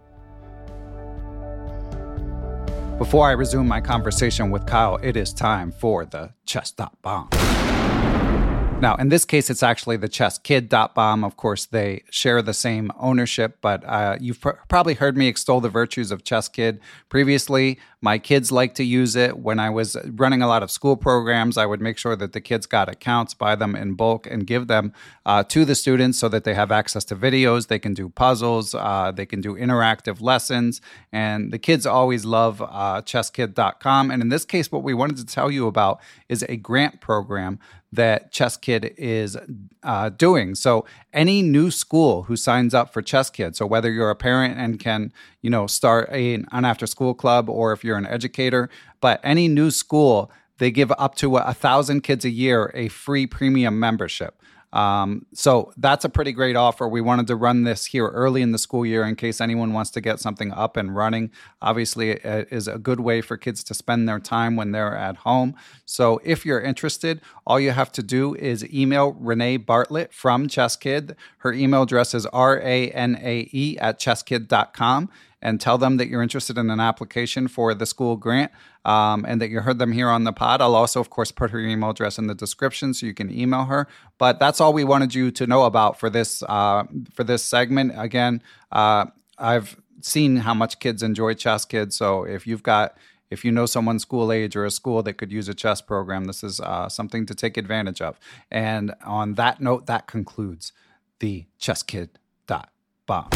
Before I resume my conversation with Kyle, it is time for the Chess Stop Bomb. Now, in this case, it's actually the chess kid dot bomb. Of course, they share the same ownership, but uh, you've pr- probably heard me extol the virtues of ChessKid previously. My kids like to use it. When I was running a lot of school programs, I would make sure that the kids got accounts, buy them in bulk, and give them uh, to the students so that they have access to videos. They can do puzzles. Uh, they can do interactive lessons. And the kids always love uh, chess kid dot com. And in this case, what we wanted to tell you about is a grant program that ChessKid is uh, doing. So any new school who signs up for ChessKid, so whether you're a parent and can, you know, start a, an after-school club, or if you're an educator, but any new school, they give up to a thousand kids a year a free premium membership. Um, so that's a pretty great offer. We wanted to run this here early in the school year in case anyone wants to get something up and running. Obviously, it is a good way for kids to spend their time when they're at home. So if you're interested, all you have to do is email Renee Bartlett from ChessKid. Her email address is R A N A E at chess kid dot com. And tell them that you're interested in an application for the school grant um, and that you heard them here on the pod. I'll also, of course, put her email address in the description so you can email her. But that's all we wanted you to know about for this uh, for this segment. Again, uh, I've seen how much kids enjoy ChessKid. So if you've got, if you know someone school age or a school that could use a chess program, this is uh, something to take advantage of. And on that note, that concludes the chess kid dot bomb.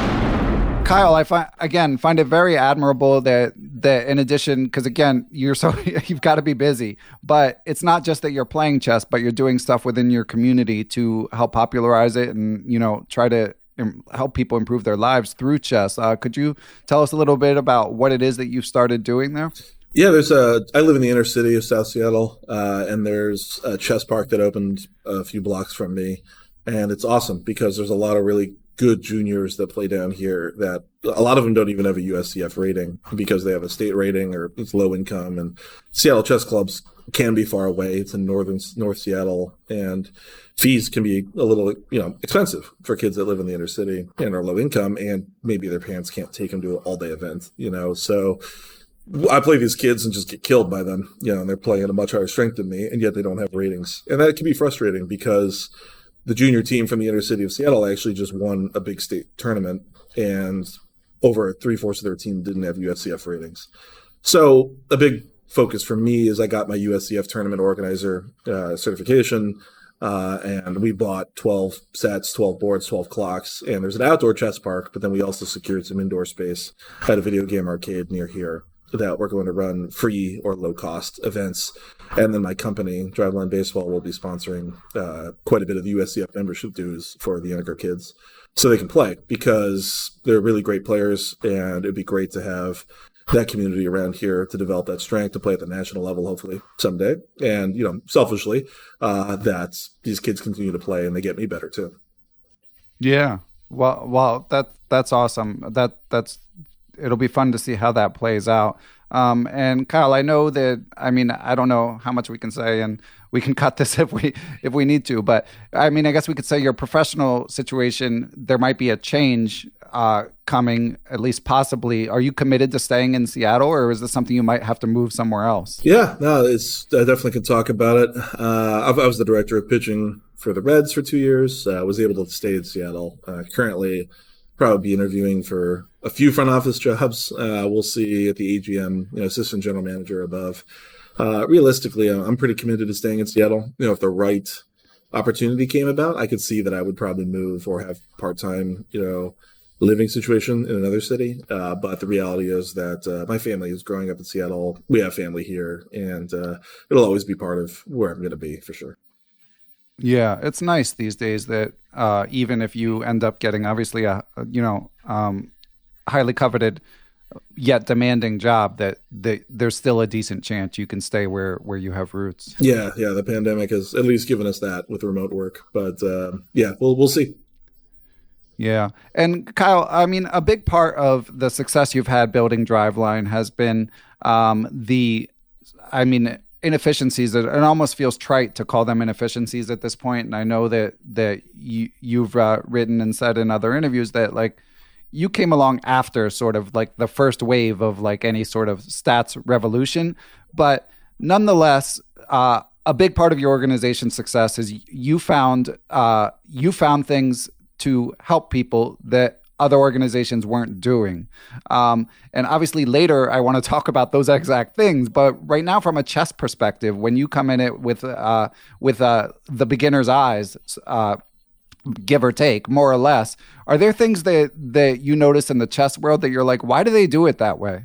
Kyle, I find again find it very admirable that that in addition, because again, you're so you've got to be busy, but it's not just that you're playing chess, but you're doing stuff within your community to help popularize it and, you know, try to im- help people improve their lives through chess. Uh, could you tell us a little bit about what it is that you've started doing there? Yeah, there's a. I live in the inner city of South Seattle, uh, and there's a chess park that opened a few blocks from me, and it's awesome because there's a lot of really good juniors that play down here that a lot of them don't even have a U S C F rating because they have a state rating or it's low income. And Seattle chess clubs can be far away. It's in northern North Seattle, and fees can be a little, you know, expensive for kids that live in the inner city and are low income, and maybe their parents can't take them to an all day event, you know. So I play these kids and just get killed by them, you know, and they're playing at a much higher strength than me, and yet they don't have ratings. And that can be frustrating because the junior team from the inner city of Seattle actually just won a big state tournament, and over three-fourths of their team didn't have U S C F ratings. So a big focus for me is I got my U S C F tournament organizer uh, certification, uh, and we bought twelve sets, twelve boards, twelve clocks, and there's an outdoor chess park, but then we also secured some indoor space at a video game arcade near here that we're going to run free or low-cost events. And then my company, Driveline Baseball, will be sponsoring uh, quite a bit of the U S C F membership dues for the younger kids so they can play, because they're really great players, and it'd be great to have that community around here to develop that strength to play at the national level, hopefully someday. And, you know, selfishly, uh, that these kids continue to play and they get me better too. Yeah. Well, well, that that's awesome. That that's, it'll be fun to see how that plays out. Um, and Kyle, I know that, I mean, I don't know how much we can say, and we can cut this if we if we need to, but I mean, I guess we could say your professional situation, there might be a change uh, coming, at least possibly. Are you committed to staying in Seattle, or is this something you might have to move somewhere else? Yeah, no, it's, I definitely can talk about it. Uh, I was the director of pitching for the Reds for two years. I uh, was able to stay in Seattle. Uh, currently, probably be interviewing for a few front office jobs. Uh, we'll see at the A G M, you know, assistant general manager above. Uh, realistically, I'm pretty committed to staying in Seattle. You know, if the right opportunity came about, I could see that I would probably move or have part-time, you know, living situation in another city. Uh, but the reality is that uh, my family is growing up in Seattle. We have family here, and uh, it'll always be part of where I'm going to be for sure. Yeah, it's nice these days that uh, even if you end up getting obviously a, a you know um, highly coveted yet demanding job, that, that there's still a decent chance you can stay where, where you have roots. Yeah, yeah, the pandemic has at least given us that with remote work, but uh, yeah, we'll we'll see. Yeah, and Kyle, I mean, a big part of the success you've had building Driveline has been um, the, I mean. inefficiencies. It almost feels trite to call them inefficiencies at this point. And I know that that you you've uh, written and said in other interviews that like you came along after sort of like the first wave of like any sort of stats revolution, but nonetheless, uh, a big part of your organization's success is you found uh, you found things to help people that other organizations weren't doing. Um, and obviously later I want to talk about those exact things. But right now, from a chess perspective, when you come in it with uh, with uh, the beginner's eyes, uh, give or take, more or less, are there things that, that you notice in the chess world that you're like, why do they do it that way?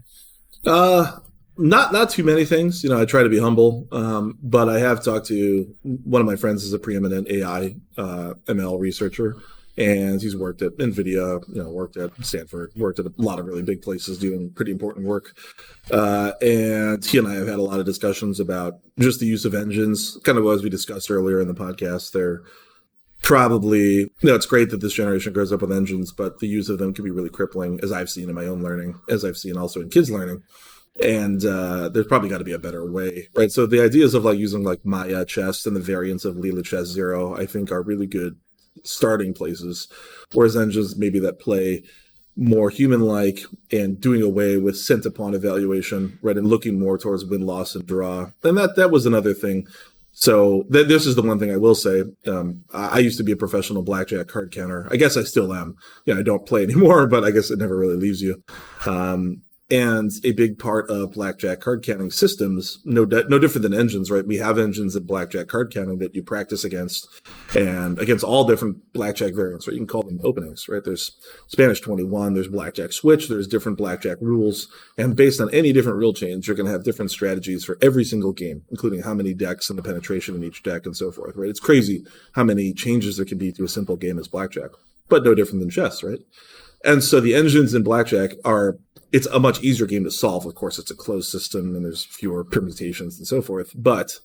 Uh, not not too many things. You know, I try to be humble, um, but I have talked to one of my friends is a preeminent A I uh, M L researcher. And he's worked at NVIDIA, you know, worked at Stanford, worked at a lot of really big places doing pretty important work. Uh, and he and I have had a lot of discussions about just the use of engines, kind of as we discussed earlier in the podcast. They're probably, you know, it's great that this generation grows up with engines, but the use of them can be really crippling, as I've seen in my own learning, as I've seen also in kids' learning. And uh, there's probably got to be a better way, right? So the ideas of like using like Maya chess and the variants of Leela Chess Zero, I think, are really good starting places, whereas engines maybe that play more human-like and doing away with sent upon evaluation, right, and looking more towards win, loss, and draw. And that that was another thing. So th- this is the one thing I will say. Um, I-, I used to be a professional blackjack card counter. I guess I still am. Yeah, I don't play anymore, but I guess it never really leaves you. Um, And a big part of blackjack card counting systems, no de- no different than engines, right? We have engines in blackjack card counting that you practice against, and against all different blackjack variants, right? You can call them openings, right? There's Spanish twenty-one, there's blackjack switch, there's different blackjack rules, and based on any different rule change, you're going to have different strategies for every single game, including how many decks and the penetration in each deck and so forth, right? It's crazy how many changes there can be to a simple game as blackjack, but no different than chess, right? And so the engines in blackjack are, it's a much easier game to solve. Of course, it's a closed system and there's fewer permutations and so forth. But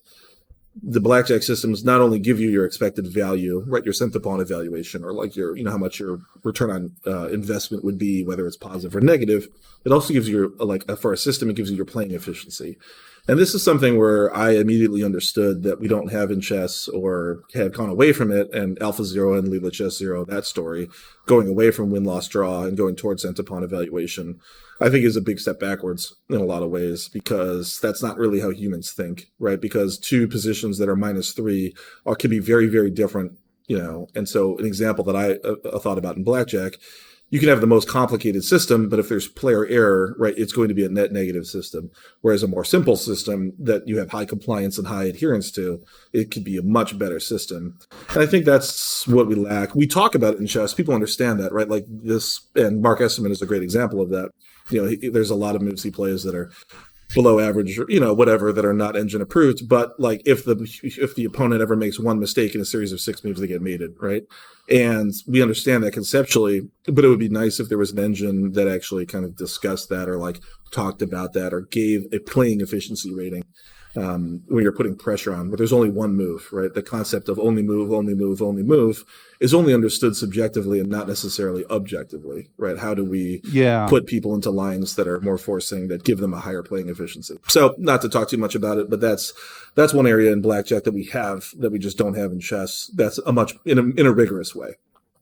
the blackjack systems not only give you your expected value, right, your sent upon evaluation, or like your, you know, how much your return on uh, investment would be, whether it's positive or negative. It also gives you, your, like, for a system, it gives you your playing efficiency. And this is something where I immediately understood that we don't have in chess, or had gone away from it, and AlphaZero and Leela Chess Zero, that story, going away from win-loss-draw and going towards sent-upon evaluation, I think is a big step backwards in a lot of ways, because that's not really how humans think, right? Because two positions that are minus three are, can be very, very different, you know. And so an example that I uh, thought about in blackjack, you can have the most complicated system, but if there's player error, right, it's going to be a net negative system. Whereas a more simple system that you have high compliance and high adherence to, it could be a much better system. And I think that's what we lack. We talk about it in chess. People understand that, right? Like this, and Mark Esterman is a great example of that. You know, he, there's a lot of moves he plays that are below average, or, you know, whatever, that are not engine approved. But like if the if the opponent ever makes one mistake in a series of six moves, they get mated, right? And we understand that conceptually, but it would be nice if there was an engine that actually kind of discussed that, or like talked about that, or gave a playing efficiency rating um, when you're putting pressure on, where there's only one move, right? The concept of only move, only move, only move is only understood subjectively and not necessarily objectively, right? How do we yeah. put people into lines that are more forcing, that give them a higher playing efficiency? So not to talk too much about it, but that's that's one area in blackjack that we have that we just don't have in chess. That's a much in a, in a rigorous way.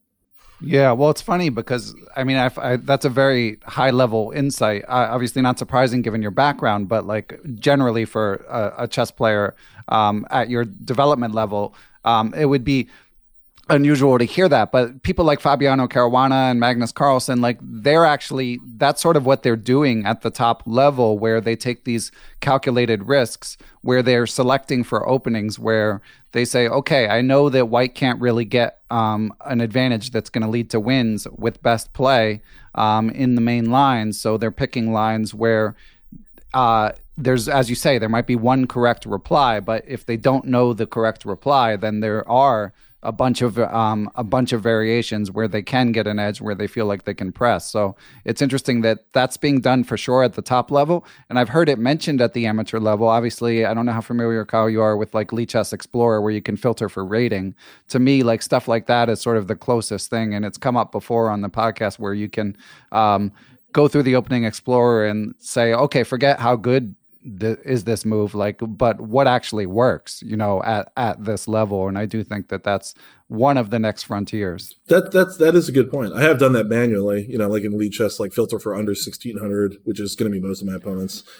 Yeah, well, it's funny because, I mean, I, I, that's a very high-level insight. Uh, obviously not surprising given your background, but like generally for a, a chess player um, at your development level, um, it would be unusual to hear that. But people like Fabiano Caruana and Magnus Carlsen, like they're actually, that's sort of what they're doing at the top level, where they take these calculated risks, where they're selecting for openings where they say, okay, I know that white can't really get um, an advantage that's going to lead to wins with best play um, in the main lines. So they're picking lines where uh, there's, as you say, there might be one correct reply, but if they don't know the correct reply, then there are a bunch of um, a bunch of variations where they can get an edge, where they feel like they can press. So it's interesting that that's being done for sure at the top level, and I've heard it mentioned at the amateur level. Obviously, I don't know how familiar, Kyle, you are with like Lichess Explorer, where you can filter for rating. To me, like stuff like that is sort of the closest thing, and it's come up before on the podcast where you can um, go through the opening Explorer and say, okay, forget how good The, is this move, like, but what actually works, you know, at, at this level. And I do think that that's one of the next frontiers. That that's that is a good point. I have done that manually, you know, like in Lichess, like filter for under sixteen hundred, which is going to be most of my opponents.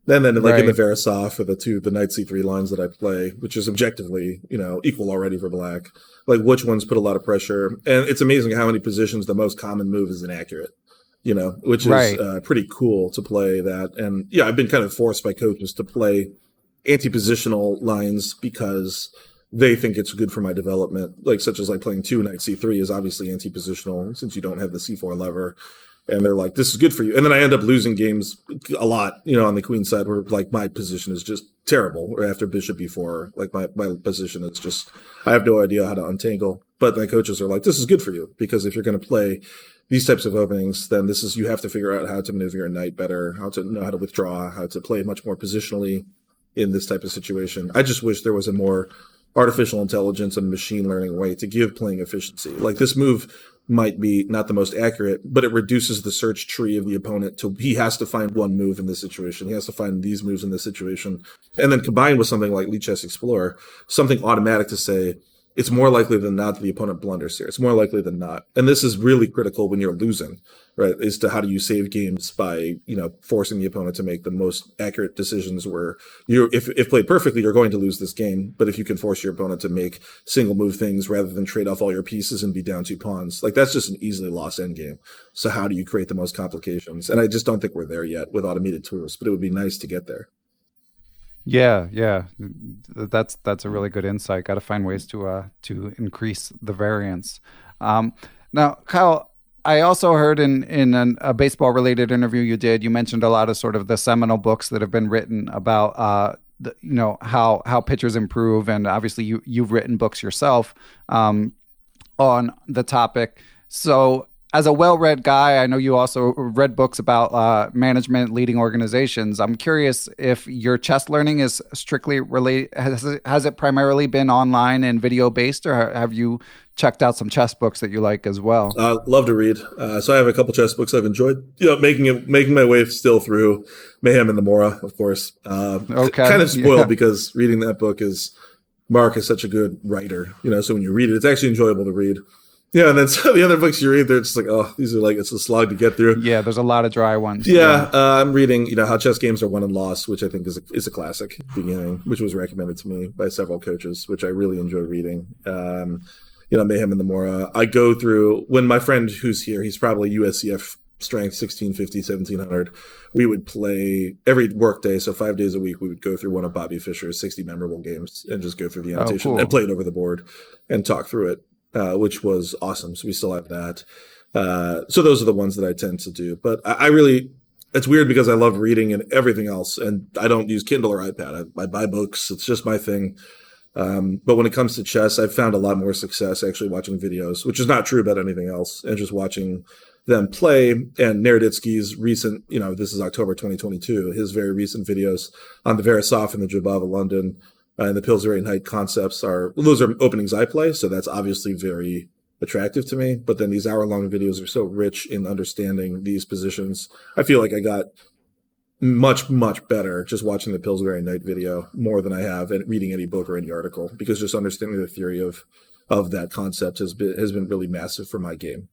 And then like right. in the Verisov or the two, the knight C three lines that I play, which is objectively, you know, equal already for black, like which ones put a lot of pressure. And it's amazing how many positions the most common move is inaccurate, you know, which is right. uh, pretty cool to play that. And yeah, I've been kind of forced by coaches to play anti-positional lines because they think it's good for my development, like such as like playing two knight C three is obviously anti-positional since you don't have the C four lever. And they're like, this is good for you. And then I end up losing games a lot, you know, on the queen side where like my position is just terrible. Or after bishop b four, like my, my position is just, I have no idea how to untangle. But my coaches are like, this is good for you because if you're going to play these types of openings, then this is, you have to figure out how to maneuver your knight better, how to know how to withdraw, how to play much more positionally in this type of situation. I just wish there was a more artificial intelligence and machine learning way to give playing efficiency. Like this move might be not the most accurate, but it reduces the search tree of the opponent to he has to find one move in this situation. He has to find these moves in this situation. And then combined with something like Lichess Explorer, something automatic to say, it's more likely than not that the opponent blunders here. It's more likely than not. And this is really critical when you're losing, right? As to how do you save games by, you know, forcing the opponent to make the most accurate decisions where you, if, if played perfectly, you're going to lose this game. But if you can force your opponent to make single move things rather than trade off all your pieces and be down two pawns, like that's just an easily lost endgame. So how do you create the most complications? And I just don't think we're there yet with automated tools, but it would be nice to get there. Yeah, yeah, that's that's a really good insight. Got to find ways to uh to increase the variance. Um, now, Kyle, I also heard in in an, a baseball related interview you did, you mentioned a lot of sort of the seminal books that have been written about uh the, you know how how pitchers improve, and obviously you you've written books yourself um on the topic. So, as a well-read guy, I know you also read books about uh, management, leading organizations. I'm curious if your chess learning is strictly related. Has it, has it primarily been online and video-based, or have you checked out some chess books that you like as well? Uh, love to read. Uh, so I have a couple chess books I've enjoyed. You know, making it, making my way still through Mayhem and the Mora, of course. Uh, okay. Kind of spoiled yeah. because reading that book is Mark is such a good writer. You know, so when you read it, it's actually enjoyable to read. Yeah, and then some of the other books you read, they're just like, oh, these are like, it's a slog to get through. Yeah, there's a lot of dry ones. Yeah, yeah. Uh, I'm reading, you know, How Chess Games Are Won and Lost, which I think is a, is a classic beginning, which was recommended to me by several coaches, which I really enjoy reading. Um, you know, Mayhem and the Mora. I go through, when my friend who's here, he's probably U S C F strength sixteen fifty, seventeen hundred. We would play every work day, so five days a week, we would go through one of Bobby Fischer's sixty memorable games and just go through the annotation oh, cool. and play it over the board and talk through it. Uh, which was awesome. So we still have that. Uh, so those are the ones that I tend to do. But I, I really, it's weird because I love reading and everything else. And I don't use Kindle or iPad. I, I buy books. It's just my thing. Um, but when it comes to chess, I've found a lot more success actually watching videos, which is not true about anything else. And just watching them play. And Naroditsky's recent, you know, this is October twenty twenty-two, his very recent videos on the Verisov and the Jabava London Uh, and the Pillsbury Knight concepts are, well, those are openings I play, so that's obviously very attractive to me. But then these hour-long videos are so rich in understanding these positions. I feel like I got much, much better just watching the Pillsbury Knight video more than I have at reading any book or any article, because just understanding the theory of of that concept has been has been really massive for my game.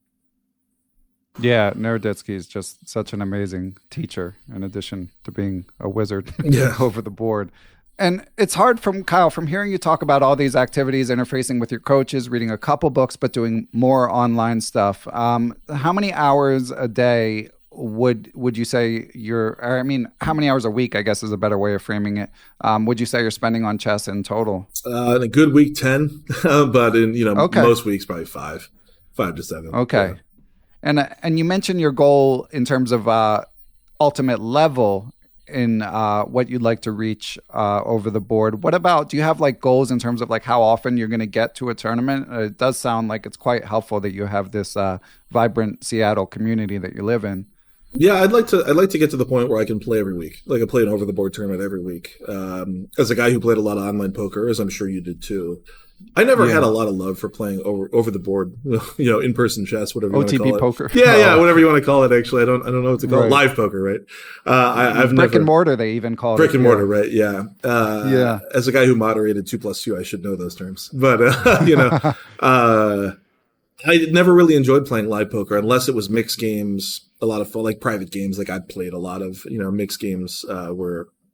Yeah, Naroditsky is just such an amazing teacher, in addition to being a wizard yeah. over the board. And it's hard from Kyle, from hearing you talk about all these activities, interfacing with your coaches, reading a couple books, but doing more online stuff. Um, how many hours a day would would you say you're, or I mean, how many hours a week, I guess is a better way of framing it, um, would you say you're spending on chess in total? Uh, in a good week, ten, but in, you know, okay. most weeks, probably five, five to seven. Okay. Yeah. And, and you mentioned your goal in terms of uh, ultimate level in uh, what you'd like to reach uh, over the board. What about, do you have like goals in terms of like how often you're going to get to a tournament? Uh, it does sound like it's quite helpful that you have this uh, vibrant Seattle community that you live in. Yeah, I'd like to. I'd like to get to the point where I can play every week. Like I play an over the board tournament every week. Um, as a guy who played a lot of online poker, as I'm sure you did too, I never yeah. had a lot of love for playing over over the board. You know, in person chess, whatever you O T B want to call it. poker. Yeah, yeah, whatever you want to call it. Actually, I don't. I don't know what to call right. it. Live poker, right? Uh, I, I've brick never, and mortar. They even call it brick and mortar, right? Yeah. Uh, yeah. As a guy who moderated two plus two, I should know those terms. But uh, you know. uh, I never really enjoyed playing live poker unless it was mixed games, a lot of fun, like private games. Like I played a lot of, you know, mixed games uh, where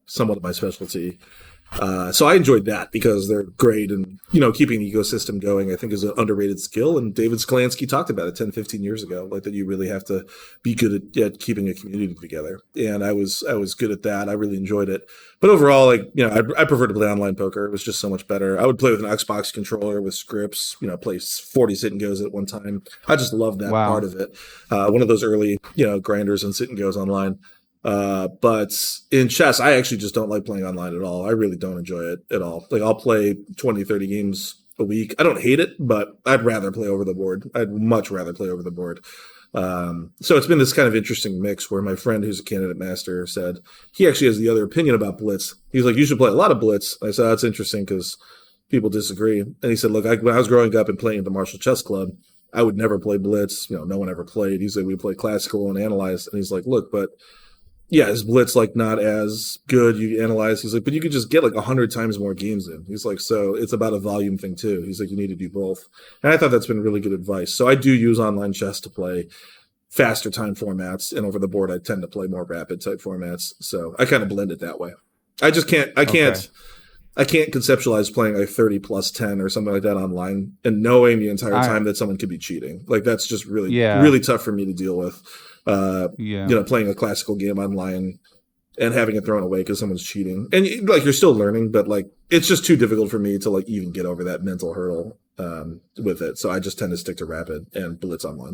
somewhat of my specialty. Uh, so I enjoyed that because they're great, and, you know, keeping the ecosystem going, I think, is an underrated skill. And David Skolansky talked about it ten, fifteen years ago, like that you really have to be good at, at keeping a community together. And I was, I was good at that. I really enjoyed it. But overall, like, you know, I, I prefer to play online poker. It was just so much better. I would play with an Xbox controller with scripts, you know, play forty sit and goes at one time. I just love that Wow. part of it. Uh, one of those early, you know, grinders and sit and goes online. Uh, but in chess, I actually just don't like playing online at all. I really don't enjoy it at all. Like, I'll play twenty, thirty games a week. I don't hate it, but I'd rather play over the board. I'd much rather play over the board. Um, so it's been this kind of interesting mix where my friend who's a candidate master said he actually has the other opinion about Blitz. He's like, you should play a lot of Blitz. I said, that's interesting because people disagree. And he said, look, I, when I was growing up and playing at the Marshall Chess Club, I would never play Blitz. You know, no one ever played. He said, we play classical and analyzed. And he's like, look, but yeah, is Blitz like not as good? You analyze. He's like, but you could just get like a hundred times more games in. He's like, so it's about a volume thing too. He's like, you need to do both. And I thought that's been really good advice. So I do use online chess to play faster time formats, and over the board, I tend to play more rapid type formats. So I kind of blend it that way. I just can't, I can't, okay. I can't conceptualize playing like thirty plus ten or something like that online and knowing the entire time I, that someone could be cheating. Like, that's just really, yeah. really tough for me to deal with. Uh, yeah. You know, playing a classical game online and having it thrown away because someone's cheating, and like, you're still learning, but like, it's just too difficult for me to like even get over that mental hurdle um, with it. So I just tend to stick to rapid and Blitz online.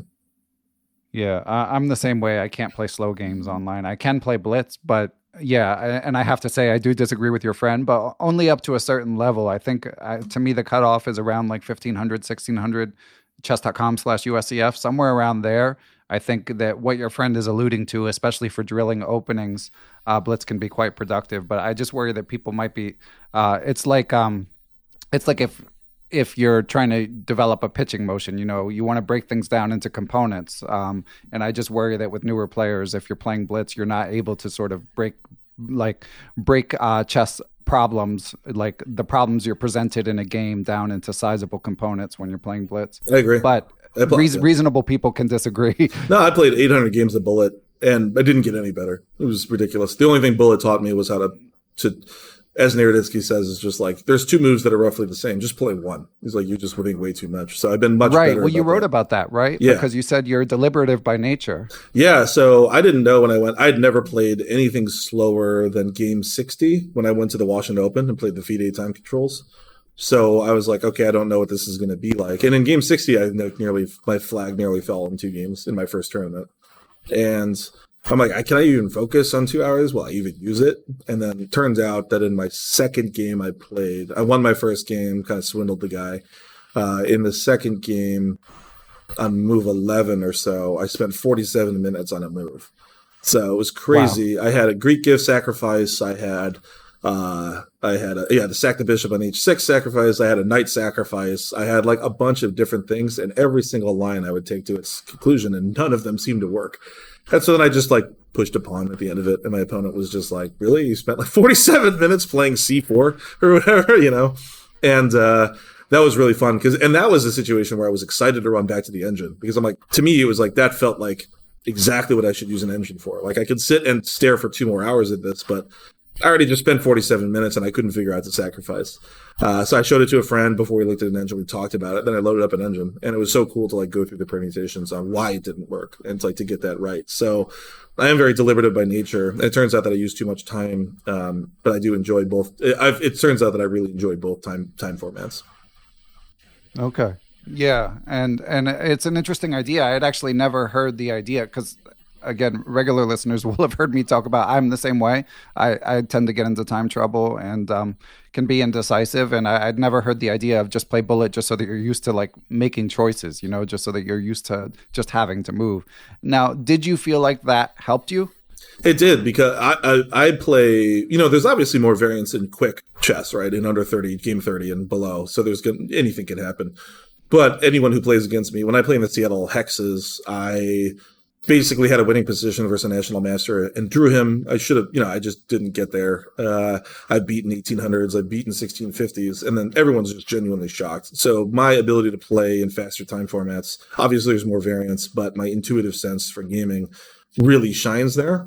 Yeah, uh, I'm the same way. I can't play slow games online. I can play Blitz, but yeah, and I have to say I do disagree with your friend, but only up to a certain level. I think uh, to me the cutoff is around like fifteen hundred, sixteen hundred, chess.com slash USCF, somewhere around there. I think that what your friend is alluding to, especially for drilling openings, uh, Blitz can be quite productive. But I just worry that people might be. Uh, it's like um, it's like if if you're trying to develop a pitching motion, you know, you want to break things down into components. Um, and I just worry that with newer players, if you're playing Blitz, you're not able to sort of break like break uh, chess problems, like the problems you're presented in a game, down into sizable components when you're playing Blitz. I agree, but. Re- reasonable people can disagree. No, I played eight hundred games of Bullet, and I didn't get any better. It was ridiculous. The only thing Bullet taught me was how to, to as Naroditsky says, is just like, there's two moves that are roughly the same. Just play one. He's like, you're just winning way too much. So I've been much right. better. Well, you wrote that. about that, right? Yeah. Because you said you're deliberative by nature. Yeah. So I didn't know when I went, I'd never played anything slower than game sixty when I went to the Washington Open and played the FIDE time controls. So I was like, okay, I don't know what this is going to be like. And in game sixty, I nearly, my flag nearly fell in two games in my first tournament. And I'm like, can I even focus on two hours? Will I even use it? And then it turns out that in my second game I played, I won my first game, kind of swindled the guy. Uh, in the second game, on move eleven or so, I spent forty-seven minutes on a move. So it was crazy. Wow. I had a Greek gift sacrifice. I had... Uh, I had a, yeah, the sack the bishop on h six sacrifice. I had a knight sacrifice. I had like a bunch of different things, and every single line I would take to its conclusion, and none of them seemed to work. And so then I just like pushed a pawn at the end of it, and my opponent was just like, really? You spent like forty-seven minutes playing c four or whatever, you know? And, uh, that was really fun because, and that was a situation where I was excited to run back to the engine because I'm like, to me, it was like, that felt like exactly what I should use an engine for. Like, I could sit and stare for two more hours at this, but I already just spent forty-seven minutes and I couldn't figure out the sacrifice. Uh, so I showed it to a friend before we looked at an engine. We talked about it. Then I loaded up an engine, and it was so cool to like go through the permutations on why it didn't work and to, like to get that right. So I am very deliberative by nature. And it turns out that I use too much time, um, but I do enjoy both. It, I've, it turns out that I really enjoy both time time formats. Okay. Yeah, and and it's an interesting idea. I had actually never heard the idea because, again, regular listeners will have heard me talk about I'm the same way. I, I tend to get into time trouble and um, can be indecisive. And I, I'd never heard the idea of just play Bullet just so that you're used to like making choices, you know, just so that you're used to just having to move. Now, did you feel like that helped you? It did, because I, I I play, you know, there's obviously more variance in quick chess, right? In under thirty, game thirty and below. So there's good, anything can happen. But anyone who plays against me, when I play in the Seattle Hexes, I basically had a winning position versus a national master and drew him. I should have, you know, I just didn't get there. Uh, I've beaten eighteen hundreds, I've beaten sixteen fifties, and then everyone's just genuinely shocked. So my ability to play in faster time formats, obviously there's more variance, but my intuitive sense for gaming really shines there.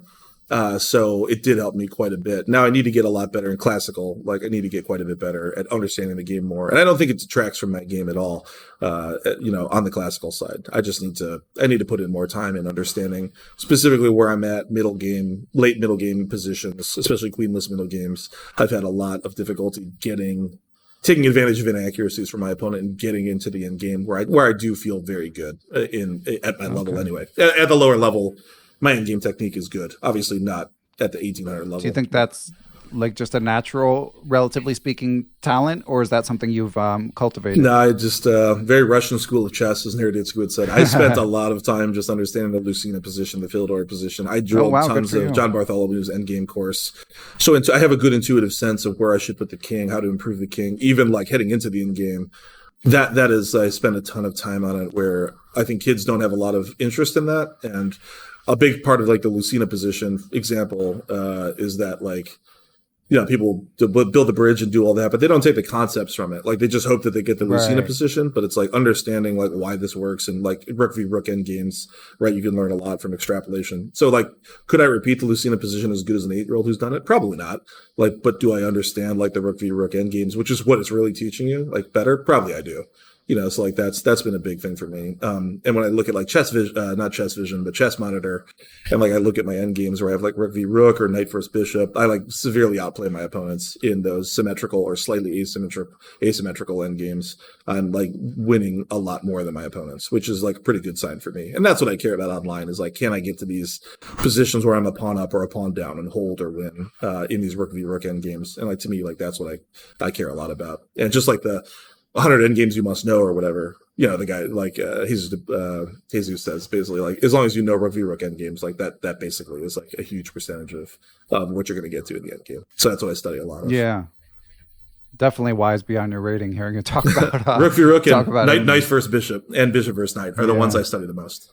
Uh, so it did help me quite a bit. Now I need to get a lot better in classical. Like I need to get quite a bit better at understanding the game more. And I don't think it detracts from that game at all. Uh, you know, on the classical side, I just need to, I need to put in more time in understanding specifically where I'm at middle game, late middle game positions, especially queenless middle games. I've had a lot of difficulty getting, taking advantage of inaccuracies from my opponent and getting into the end game where I, where I do feel very good in, at my okay. level anyway. At, at the lower level, my end game technique is good. Obviously not at the eighteen hundred level. Do you think that's like just a natural, relatively speaking, talent, or is that something you've um, cultivated? No, I just, uh, very Russian school of chess, as Naroditsky said. I spent a lot of time just understanding the Lucena position, the Fyodor position. I drilled oh, wow, tons of John Bartholomew's endgame course. So int- I have a good intuitive sense of where I should put the king, how to improve the king, even like heading into the endgame. That, that is, I spend a ton of time on it where I think kids don't have a lot of interest in that. And a big part of like the Lucena position example, uh, is that like, you know, people build the bridge and do all that, but they don't take the concepts from it. Like they just hope that they get the Lucena right. position, but it's like understanding like why this works and like rook v rook end games, right? You can learn a lot from extrapolation. So like, could I repeat the Lucena position as good as an eight year old who's done it? Probably not. Like, but do I understand like the rook v rook end games, which is what it's really teaching you like better? Probably I do. You know, so like that's, that's been a big thing for me. Um, and when I look at like chess vision, uh, not chess vision, but chess monitor, and like I look at my end games where I have like rook v rook or knight first bishop, I like severely outplay my opponents in those symmetrical or slightly asymmetrical, asymmetrical end games. I'm like winning a lot more than my opponents, which is like a pretty good sign for me. And that's what I care about online is like, can I get to these positions where I'm a pawn up or a pawn down and hold or win, uh, in these rook v rook end games? And like, to me, like that's what I, I care a lot about. And just like the, one hundred end games you must know or whatever, you know, the guy like uh Jesus, uh Jesus says basically like as long as you know rook v rook end games, like that that basically is like a huge percentage of um what you're going to get to in the end game. So that's what I study a lot of. Yeah, definitely wise beyond your rating hearing you talk about uh, rook v rook and knight, knight versus bishop and bishop versus knight are the yeah. ones I study the most.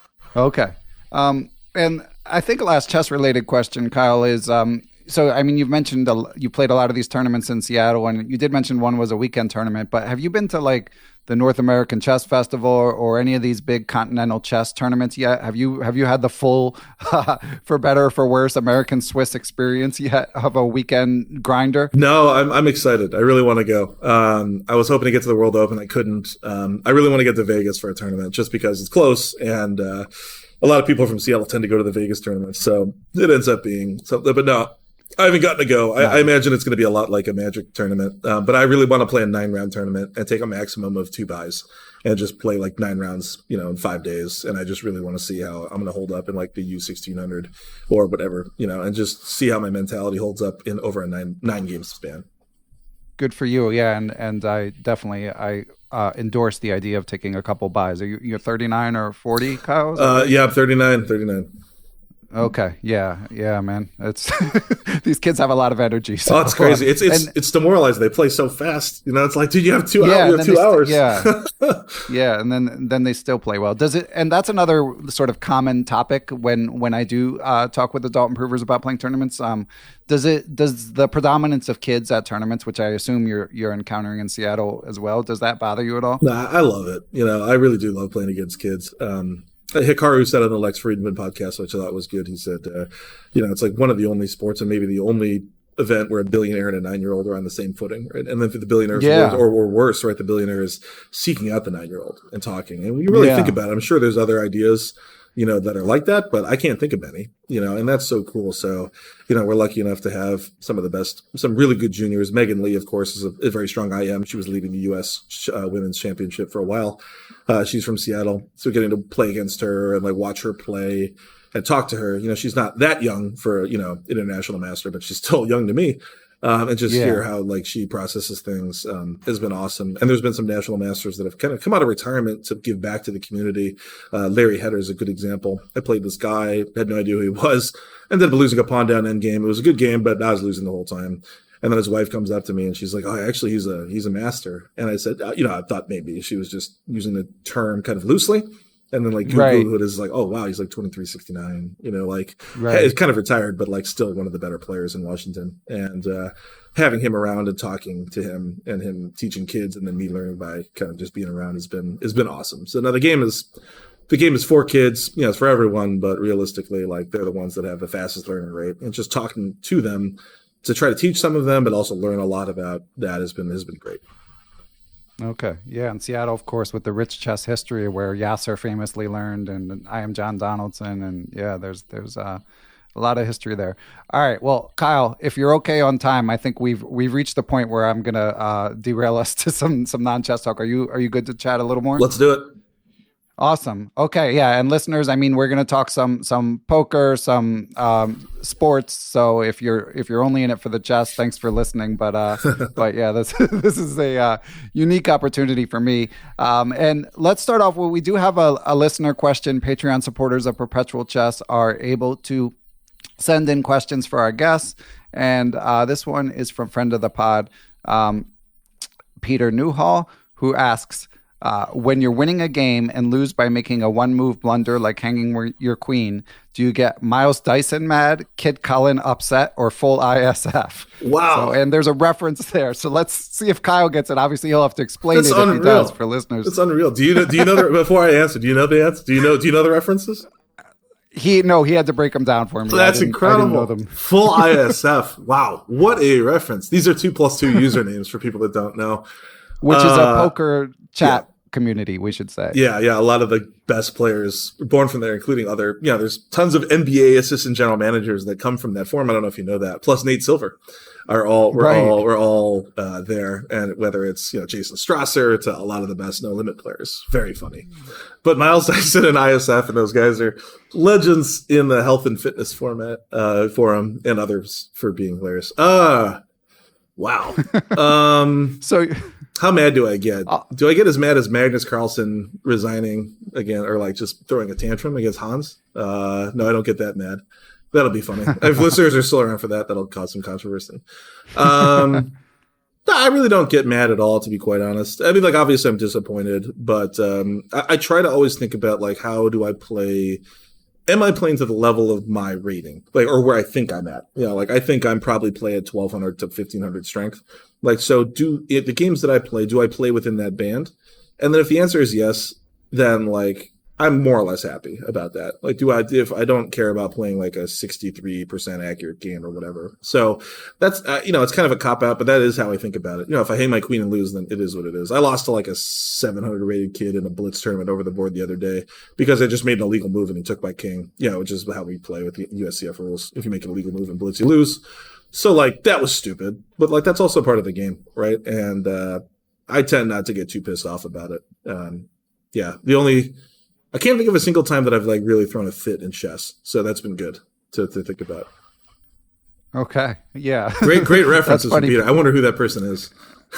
Okay. Um and I think a last chess related question, Kyle, is um so, I mean, you've mentioned a, you played a lot of these tournaments in Seattle, and you did mention one was a weekend tournament, but have you been to like the North American Chess Festival or, or any of these big continental chess tournaments yet? Have you have you had the full, uh, for better or for worse, American Swiss experience yet of a weekend grinder? No, I'm I'm excited. I really want to go. Um, I was hoping to get to the World Open. I couldn't. Um, I really want to get to Vegas for a tournament just because it's close, and uh, a lot of people from Seattle tend to go to the Vegas tournaments, so it ends up being something. But no, I haven't gotten to go. I, I imagine it's going to be a lot like a Magic tournament, um, but I really want to play a nine round tournament and take a maximum of two buys and just play like nine rounds, you know, in five days. And I just really want to see how I'm going to hold up in like the U sixteen hundred or whatever, you know, and just see how my mentality holds up in over a nine nine game span. Good for you, yeah, and and I definitely I uh, endorse the idea of taking a couple buys. Are you you're thirty-nine or forty, Kyle? Uh, yeah, I'm thirty-nine, thirty-nine. Okay. Yeah. Yeah, man. It's these kids have a lot of energy. So. Oh, it's crazy. It's it's and, it's demoralizing. They play so fast. You know, it's like, dude, you have two yeah, hours. You have two hours. St- yeah. Yeah. And then then they still play well. Does it? And that's another sort of common topic when when I do uh, talk with adult improvers about playing tournaments. Um, does it does the predominance of kids at tournaments, which I assume you're you're encountering in Seattle as well, does that bother you at all? Nah, I love it. You know, I really do love playing against kids. Um, Hikaru said on the Lex Friedman podcast, which I thought was good. He said, uh, you know, it's like one of the only sports and maybe the only event where a billionaire and a nine-year-old are on the same footing, right? And then for the billionaires, yeah. or, or worse, right? The billionaire is seeking out the nine-year-old and talking. And when you really yeah. think about it, I'm sure there's other ideas, you know, that are like that, but I can't think of any, you know, and that's so cool. So, you know, we're lucky enough to have some of the best, some really good juniors. Megan Lee, of course, is a, a very strong I M. She was leading the U S uh, Women's Championship for a while. Uh, she's from Seattle. So getting to play against her and like watch her play and talk to her, you know, she's not that young for, you know, international master, but she's still young to me. Um, and just yeah. hear how like she processes things um, has been awesome. And there's been some national masters that have kind of come out of retirement to give back to the community. Uh, Larry Heder is a good example. I played this guy, had no idea who he was, ended up losing a pawn down end game. It was a good game, but I was losing the whole time. And then his wife comes up to me and she's like, "Oh, actually, he's a he's a master." And I said, uh, you know, I thought maybe she was just using the term kind of loosely. And then like Google right. it is like, oh wow, he's like twenty-three sixty-nine, you know, like right. he's kind of retired, but like still one of the better players in Washington. And uh, having him around and talking to him and him teaching kids and then me learning by kind of just being around has been has been awesome. So now the game is the game is for kids, you know, it's for everyone, but realistically, like they're the ones that have the fastest learning rate. And just talking to them to try to teach some of them, but also learn a lot about that has been has been great. Okay. Yeah. In Seattle, of course, with the rich chess history where Yasser famously learned and I am John Donaldson. And yeah, there's there's uh, a lot of history there. All right. Well, Kyle, if you're okay on time, I think we've we've reached the point where I'm going to uh, derail us to some some non-chess talk. Are you are you good to chat a little more? Let's do it. Awesome. Okay. Yeah. And listeners, I mean, we're going to talk some, some poker, some, um, sports. So if you're, if you're only in it for the chess, thanks for listening. But, uh, but yeah, this, this is a, uh, unique opportunity for me. Um, and let's start off with, we do have a, a listener question. Patreon supporters of Perpetual Chess are able to send in questions for our guests. And, uh, this one is from friend of the pod, um, Peter Newhall, who asks, Uh, when you're winning a game and lose by making a one-move blunder like hanging your queen, do you get Miles Dyson mad, Kid Cullen upset, or full I S F? Wow. So, and there's a reference there. So let's see if Kyle gets it. Obviously, he'll have to explain That's it unreal. if he does for listeners. It's unreal. Do you know? Do you know? The, before I answer, do you know the answer? Do you know? Do you know the references? He no, he had to break them down for me. That's I didn't, incredible. I didn't know them. Full I S F. Wow, what a reference! These are two plus two usernames for people that don't know. Which uh, is a poker chat. Yeah. Community, we should say. Yeah, yeah. A lot of the best players were born from there, including other, you know, there's tons of N B A assistant general managers that come from that form. I don't know if you know that. Plus Nate Silver are all, we're right. all, we're all uh, there. And whether it's, you know, Jason Strasser to a lot of the best no limit players. Very funny. But Miles Dyson and I S F and those guys are legends in the health and fitness format, uh, forum, and others for being hilarious. Uh, wow. um, so, How mad do I get? Do I get as mad as Magnus Carlsen resigning again, or like just throwing a tantrum against Hans? Uh, no, I don't get that mad. That'll be funny. If listeners are still around for that, that'll cause some controversy. Um, no, I really don't get mad at all, to be quite honest. I mean, like, obviously I'm disappointed, but um, I, I try to always think about, like, how do I play? Am I playing to the level of my rating, like, or where I think I'm at? You know, like, I think I'm probably playing at twelve hundred to fifteen hundred strength. Like, so do it, the games that I play, do I play within that band? And then if the answer is yes, then like I'm more or less happy about that. Like, do I, if I don't care about playing like a sixty-three percent accurate game or whatever. So that's, uh, you know, it's kind of a cop out, but that is how I think about it. You know, if I hang my queen and lose, then it is what it is. I lost to like a seven hundred rated kid in a blitz tournament over the board the other day because I just made an illegal move and he took my king, you know, which is how we play with the U S C F rules. If you make an illegal move and blitz, you lose. So, like, that was stupid, but, like, that's also part of the game, right? And uh, I tend not to get too pissed off about it. Um, yeah, the only – I can't think of a single time that I've, like, really thrown a fit in chess, so that's been good to, to think about. Okay, yeah. Great, great references from Peter. I wonder who that person is.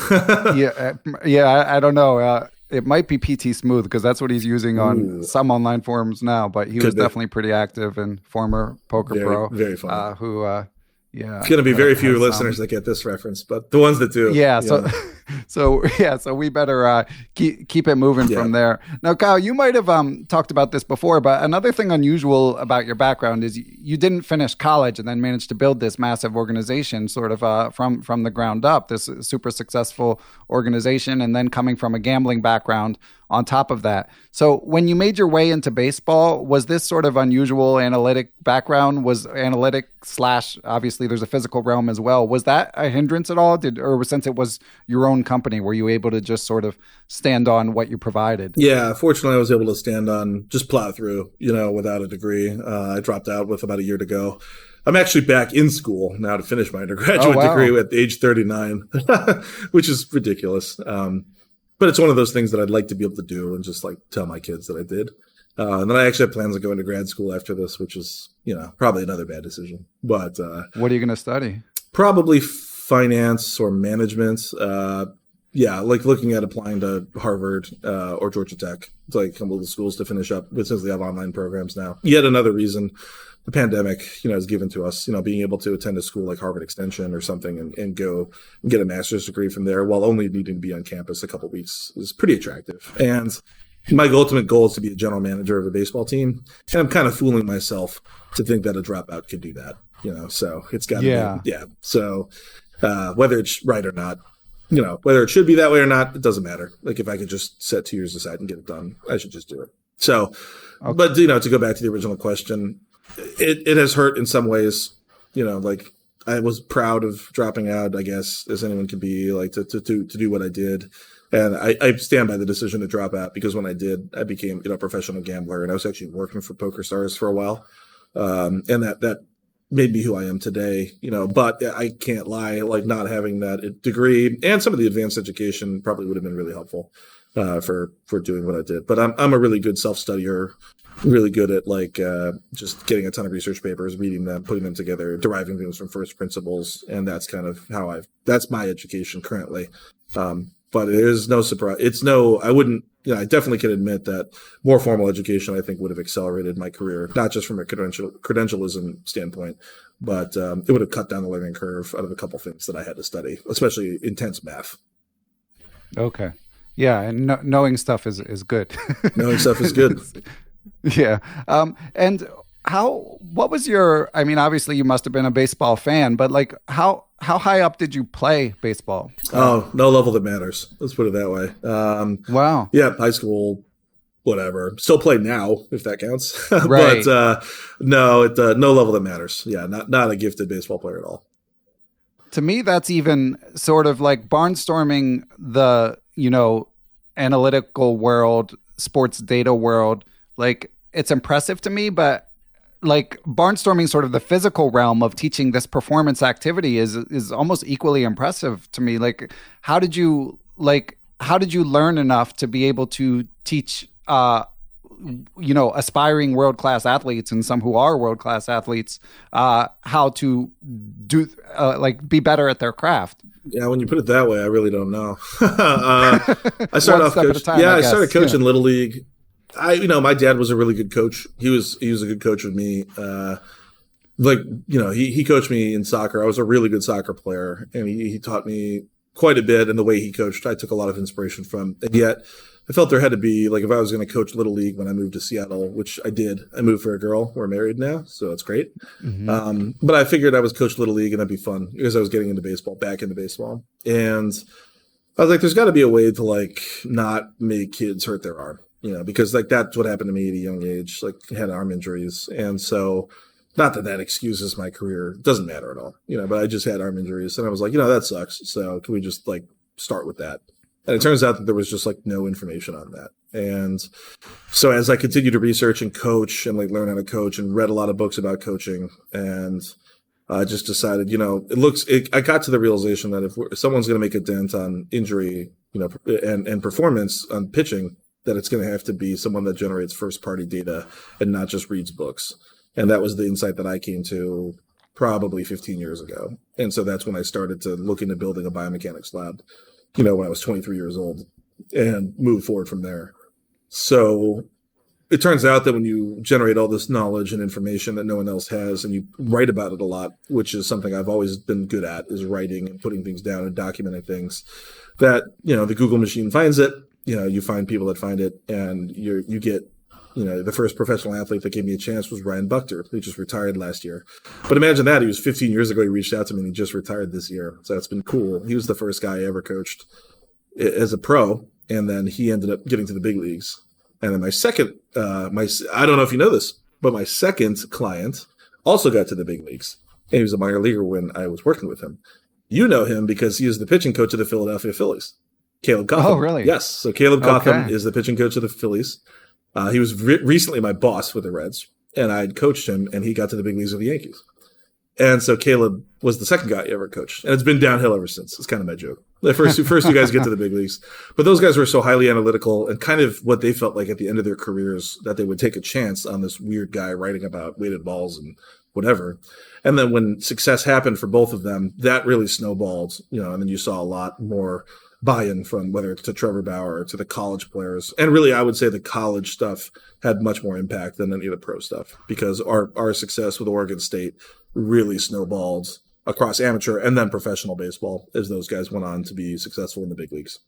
yeah, yeah, I, I don't know. Uh, it might be P T Smooth because that's what he's using on Ooh. some online forums now, but he Could was be. definitely pretty active and former poker very, pro. Very funny. Uh, who uh, – Yeah, it's going to be very few listeners that get this reference, but the ones that do. Yeah, so so yeah, so we better uh, keep keep it moving yeah. from there. Now, Kyle, you might have um, talked about this before, but another thing unusual about your background is you didn't finish college and then managed to build this massive organization, sort of uh, from from the ground up. This super successful organization, and then coming from a gambling background on top of that. So when you made your way into baseball, was this sort of unusual analytic background? Was analytic slash, obviously there's a physical realm as well. Was that a hindrance at all? Did, or since it was your own company, were you able to just sort of stand on what you provided? Yeah, fortunately I was able to stand on, just plow through, you know, without a degree. Uh, I dropped out with about a year to go. I'm actually back in school now to finish my undergraduate oh, wow. degree at age thirty-nine, which is ridiculous. Um, But it's one of those things that I'd like to be able to do and just like tell my kids that I did. Uh, and then I actually have plans of going to grad school after this, which is, you know, probably another bad decision. But uh, what are you going to study? Probably finance or management. Uh, yeah, like looking at applying to Harvard uh, or Georgia Tech, to like come to the schools to finish up, since they have online programs now. Yet another reason the pandemic, you know, has given to us, you know, being able to attend a school like Harvard Extension or something and, and go and get a master's degree from there while only needing to be on campus a couple of weeks is pretty attractive. And my ultimate goal is to be a general manager of a baseball team. And I'm kind of fooling myself to think that a dropout could do that, you know, so it's got to yeah. be, yeah. So uh, whether it's right or not, you know, whether it should be that way or not, it doesn't matter. Like if I could just set two years aside and get it done, I should just do it. So, okay. But, you know, to go back to the original question, it, it has hurt in some ways, you know, like I was proud of dropping out, I guess, as anyone could be, like to, to, to, to do what I did. And I, I stand by the decision to drop out because when I did, I became, you know, a professional gambler, and I was actually working for PokerStars for a while. Um, and that, that made me who I am today, you know, but I can't lie, like not having that degree and some of the advanced education probably would have been really helpful, uh, for, for doing what I did. But I'm, I'm a really good self-studier, really good at like, uh, just getting a ton of research papers, reading them, putting them together, deriving things from first principles. And that's kind of how I've, that's my education currently. Um, But it is no surprise. It's no, I wouldn't, you know, I definitely can admit that more formal education, I think, would have accelerated my career, not just from a credential, credentialism standpoint, but um, it would have cut down the learning curve out of a couple things that I had to study, especially intense math. Okay. Yeah. And no, knowing stuff is, is good. Knowing stuff is good. Yeah. Um, and how, what was your, I mean, obviously you must have been a baseball fan, but like how, how high up did you play baseball? Oh, no level that matters. Let's put it that way. Um, wow. Yeah. High school, whatever. Still play now, if that counts. Right. But uh, no, it, uh, no level that matters. Yeah. Not, not a gifted baseball player at all. To me, that's even sort of like barnstorming the, you know, analytical world, sports data world. Like it's impressive to me, but like barnstorming sort of the physical realm of teaching this performance activity is is almost equally impressive to me. Like, how did you like how did you learn enough to be able to teach uh you know aspiring world-class athletes and some who are world-class athletes uh how to do uh, like be better at their craft? Yeah, when you put it that way, I really don't know. uh, I started off coach, time, yeah, I, I started coaching yeah. Little League. I, you know, my dad was a really good coach. He was, he was a good coach with me. Uh, like, you know, he, he coached me in soccer. I was a really good soccer player, and he, he taught me quite a bit. And the way he coached, I took a lot of inspiration from. And yet I felt there had to be, like, if I was going to coach Little League when I moved to Seattle, which I did, I moved for a girl. We're married now, so it's great. Mm-hmm. Um, but I figured I was coach Little League and that'd be fun because I was getting into baseball, back into baseball. And I was like, there's got to be a way to, like, not make kids hurt their arm. You know, because like that's what happened to me at a young age, like had arm injuries. And so not that that excuses my career. It doesn't matter at all, you know, but I just had arm injuries and I was like, you know, that sucks. So can we just like start with that? And it turns out that there was just like no information on that. And so as I continued to research and coach and like learn how to coach and read a lot of books about coaching, and I just decided, you know, it looks, it, I got to the realization that if, if someone's going to make a dent on injury, you know, and, and performance on pitching, that it's going to have to be someone that generates first-party data and not just reads books. And that was the insight that I came to probably fifteen years ago. And so that's when I started to look into building a biomechanics lab, you know, when I was twenty-three years old, and move forward from there. So it turns out that when you generate all this knowledge and information that no one else has, and you write about it a lot, which is something I've always been good at, is writing and putting things down and documenting things, that, you know, the Google machine finds it. You know, you find people that find it, and you you get, you know, the first professional athlete that gave me a chance was Ryan Buchter, who just retired last year. But imagine that. He was fifteen years ago. He reached out to me and he just retired this year. So that's been cool. He was the first guy I ever coached as a pro. And then he ended up getting to the big leagues. And then my second, uh, my, I don't know if you know this, but my second client also got to the big leagues. And he was a minor leaguer when I was working with him. You know him because he was the pitching coach of the Philadelphia Phillies. Caleb Cotham. Oh, really? Yes. So Caleb Cotham okay. is the pitching coach of the Phillies. Uh, he was re- recently my boss with the Reds, and I had coached him, and he got to the big leagues with the Yankees. And so Caleb was the second guy I ever coached, and it's been downhill ever since. It's kind of my joke. The first two, first two guys get to the big leagues, but those guys were so highly analytical and kind of what they felt like at the end of their careers, that they would take a chance on this weird guy writing about weighted balls and whatever. And then when success happened for both of them, that really snowballed, you know, and then you saw a lot more buy-in from whether it's to Trevor Bauer or to the college players. And really, I would say the college stuff had much more impact than any of the pro stuff, because our, our success with Oregon State really snowballed across amateur and then professional baseball as those guys went on to be successful in the big leagues.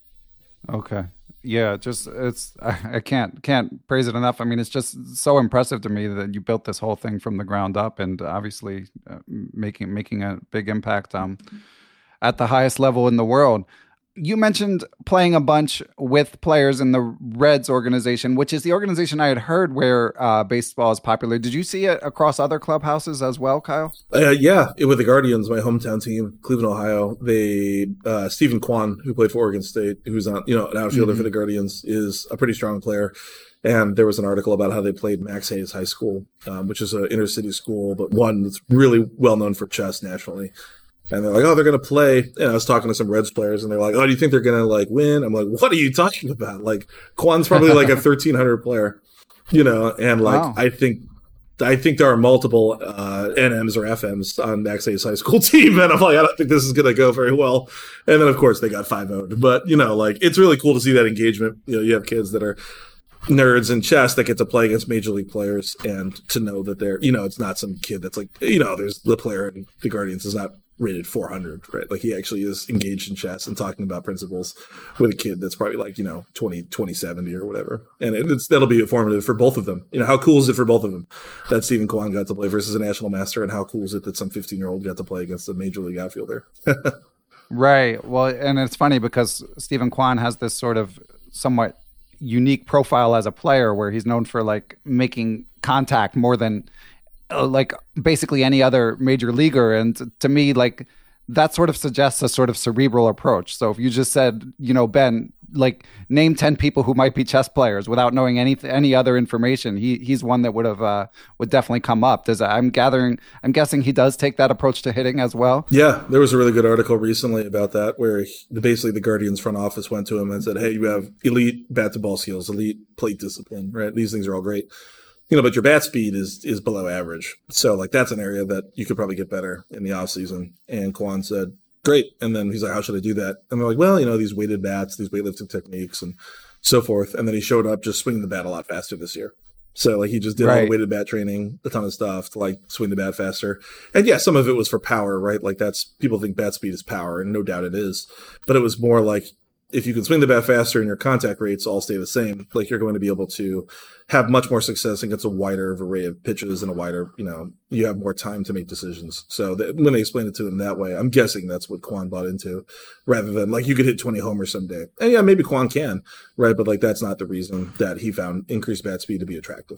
Okay. Yeah, just it's I, I can't can't praise it enough. I mean, it's just so impressive to me that you built this whole thing from the ground up, and obviously uh, making making a big impact um at the highest level in the world. you mentioned playing a bunch with players in the Reds organization, which is the organization I had heard where uh, baseball is popular. Did you see it across other clubhouses as well, Kyle? Uh, yeah, it, with the Guardians, my hometown team, Cleveland, Ohio. They uh, Stephen Kwan, who played for Oregon State, who's on, you know, an outfielder mm-hmm. for the Guardians, is a pretty strong player. And there was an article about how they played Max Hayes High School, um, which is an inner city school, but one that's really well known for chess nationally. And they're like, oh, they're going to play. And I was talking to some Reds players, and they're like, oh, do you think they're going to like win? I'm like, what are you talking about? Like, Kwan's probably like a thirteen hundred player, you know. And like, wow. I think, I think there are multiple uh, N Ms or F Ms on Max Hayes High School team, and I'm like, I don't think this is going to go very well. And then of course they got five oh. But you know, like, it's really cool to see that engagement. You know, you have kids that are nerds in chess that get to play against major league players, and to know that they're, you know, it's not some kid that's like, you know, there's the player in the Guardians is not rated four hundred, right? Like, he actually is engaged in chess and talking about principles with a kid that's probably like, you know, twenty, twenty seventy or whatever. And it, it's, that'll be informative for both of them. You know, how cool is it for both of them that Stephen Kwan got to play versus a national master, and how cool is it that some fifteen year old got to play against a major league outfielder? Right. Well, and it's funny because Stephen Kwan has this sort of somewhat unique profile as a player where he's known for like making contact more than uh, like basically any other major leaguer. And t- to me, like, that sort of suggests a sort of cerebral approach. So if you just said, you know, Ben, like, name ten people who might be chess players without knowing any any other information, he he's one that would have uh, would definitely come up. Does I'm gathering, I'm guessing he does take that approach to hitting as well. Yeah, there was a really good article recently about that where he, basically the Guardians front office went to him and said, "Hey, you have elite bat to ball skills, elite plate discipline, right? These things are all great, you know, but your bat speed is is below average. So like that's an area that you could probably get better in the off season." And Kwan said, "Great." And then he's like, "How should I do that?" And they're like, "Well, you know, these weighted bats, these weightlifting techniques and so forth." And then he showed up just swinging the bat a lot faster this year. So like he just did right. all the weighted bat training, a ton of stuff to like swing the bat faster. And yeah, some of it was for power, right? Like that's, people think bat speed is power, and no doubt it is. But it was more like, if you can swing the bat faster and your contact rates all stay the same, like you're going to be able to have much more success against a wider array of pitches and a wider, you know, you have more time to make decisions. So that, when they explained it to them that way, I'm guessing that's what Kwan bought into, rather than like you could hit twenty homers someday. And yeah, maybe Kwan can, right? But like that's not the reason that he found increased bat speed to be attractive.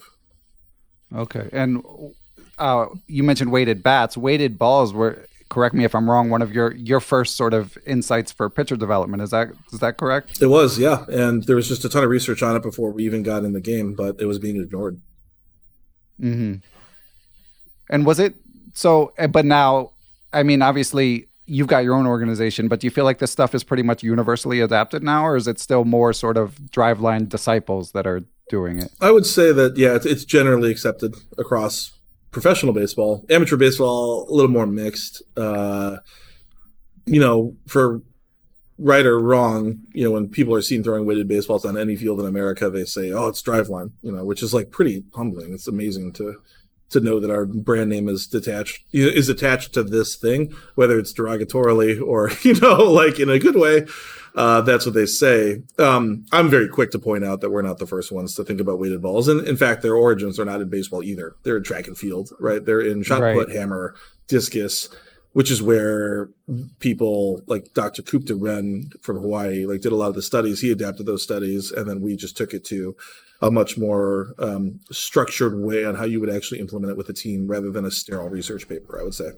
Okay. And uh, you mentioned weighted bats. Weighted balls were, correct me if I'm wrong, one of your, your first sort of insights for pitcher development. Is that is that correct? It was, yeah. And there was just a ton of research on it before we even got in the game, but it was being ignored. Mm-hmm. And was it so? But now, I mean, obviously, you've got your own organization, but do you feel like this stuff is pretty much universally adapted now, or is it still more sort of driveline disciples that are doing it? I would say that, yeah, it's, it's generally accepted across professional baseball. Amateur baseball, a little more mixed. Uh, you know, for right or wrong, you know, when people are seen throwing weighted baseballs on any field in America, they say, "Oh, it's driveline," you know, which is like pretty humbling. It's amazing to to know that our brand name is detached is attached to this thing, whether it's derogatorily or, you know, like in a good way. Uh, that's what they say. Um, I'm very quick to point out that we're not the first ones to think about weighted balls. And in fact, their origins are not in baseball either. They're in track and field, right? They're in shot right. put, hammer, discus, which is where people like Doctor Kupta Ren from Hawaii, like did a lot of the studies. He adapted those studies. And then we just took it to a much more um, structured way on how you would actually implement it with a team rather than a sterile research paper, I would say.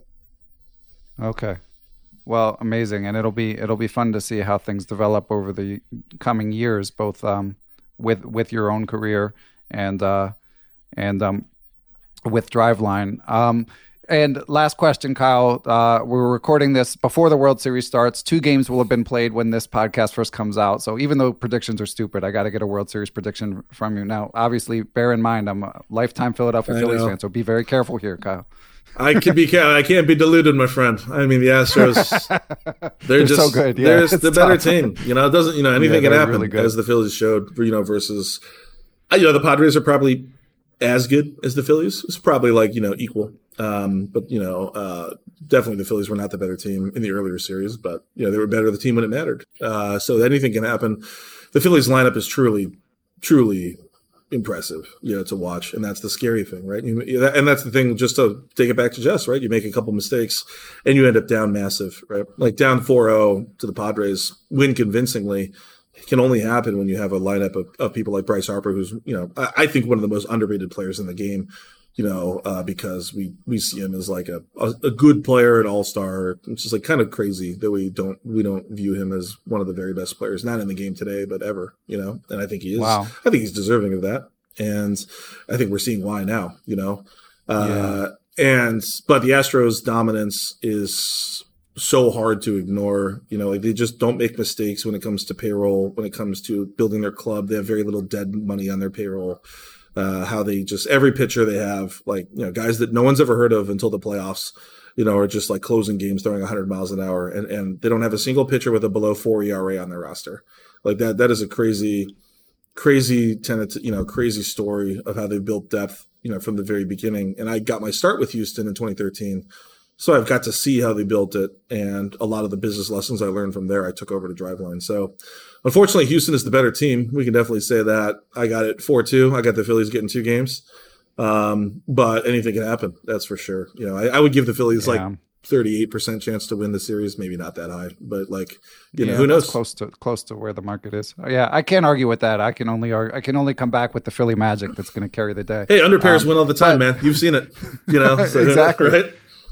Okay. Well, amazing, and it'll be it'll be fun to see how things develop over the coming years, both um, with with your own career and uh, and um, with Driveline. Um, and last question, Kyle. Uh, we're recording this before the World Series starts. Two games will have been played when this podcast first comes out. So even though predictions are stupid, I got to get a World Series prediction from you. Now, obviously, bear in mind I'm a lifetime Philadelphia I Phillies know. fan, so be very careful here, Kyle. I can be I can't be deluded, my friend. I mean, the Astros, they're, they're just so good. Yeah, they're it's the better tough. team. You know, it doesn't. You know, anything Yeah, can they're happen, really good. as the Phillies showed. You know, versus, you know, the Padres are probably as good as the Phillies. It's probably like, you know, equal. Um, but you know, uh, definitely the Phillies were not the better team in the earlier series. But you know, they were better the team when it mattered. Uh, so anything can happen. The Phillies lineup is truly, truly impressive, you know, to watch. And that's the scary thing, right? You, and that's the thing, just to take it back to Jess, right? You make a couple mistakes and you end up down massive, right? Like down four oh to the Padres, win convincingly. It can only happen when you have a lineup of, of people like Bryce Harper, who's, you know, I, I think one of the most underrated players in the game, you know, uh, because we, we see him as like a, a, a good player, an all-star. It's just like kind of crazy that we don't, we don't view him as one of the very best players, not in the game today, but ever, you know, and I think he is, wow. I think he's deserving of that. And I think we're seeing why now, you know, uh, yeah. and, but the Astros dominance is so hard to ignore, you know, like they just don't make mistakes when it comes to payroll, when it comes to building their club. They have very little dead money on their payroll. Uh, how they just, every pitcher they have, like, you know, guys that no one's ever heard of until the playoffs, you know, are just like closing games, throwing one hundred miles an hour. And, and they don't have a single pitcher with a below four E R A on their roster. Like that, that is a crazy, crazy tenant, you know, crazy story of how they built depth, you know, from the very beginning. And I got my start with Houston in twenty thirteen. So I've got to see how they built it. And a lot of the business lessons I learned from there, I took over to Driveline. So unfortunately, Houston is the better team. We can definitely say that. I got it four two. I got the Phillies getting two games. Um, but anything can happen. That's for sure. You know, I, I would give the Phillies yeah. like thirty-eight percent chance to win the series. Maybe not that high, but like, you know, yeah, who knows? Close to close to where the market is. Oh, yeah, I can't argue with that. I can only argue, I can only come back with the Philly Magic that's going to carry the day. Hey, under pairs um, win all the time, but, man. You've seen it. You know, so, exactly. Right?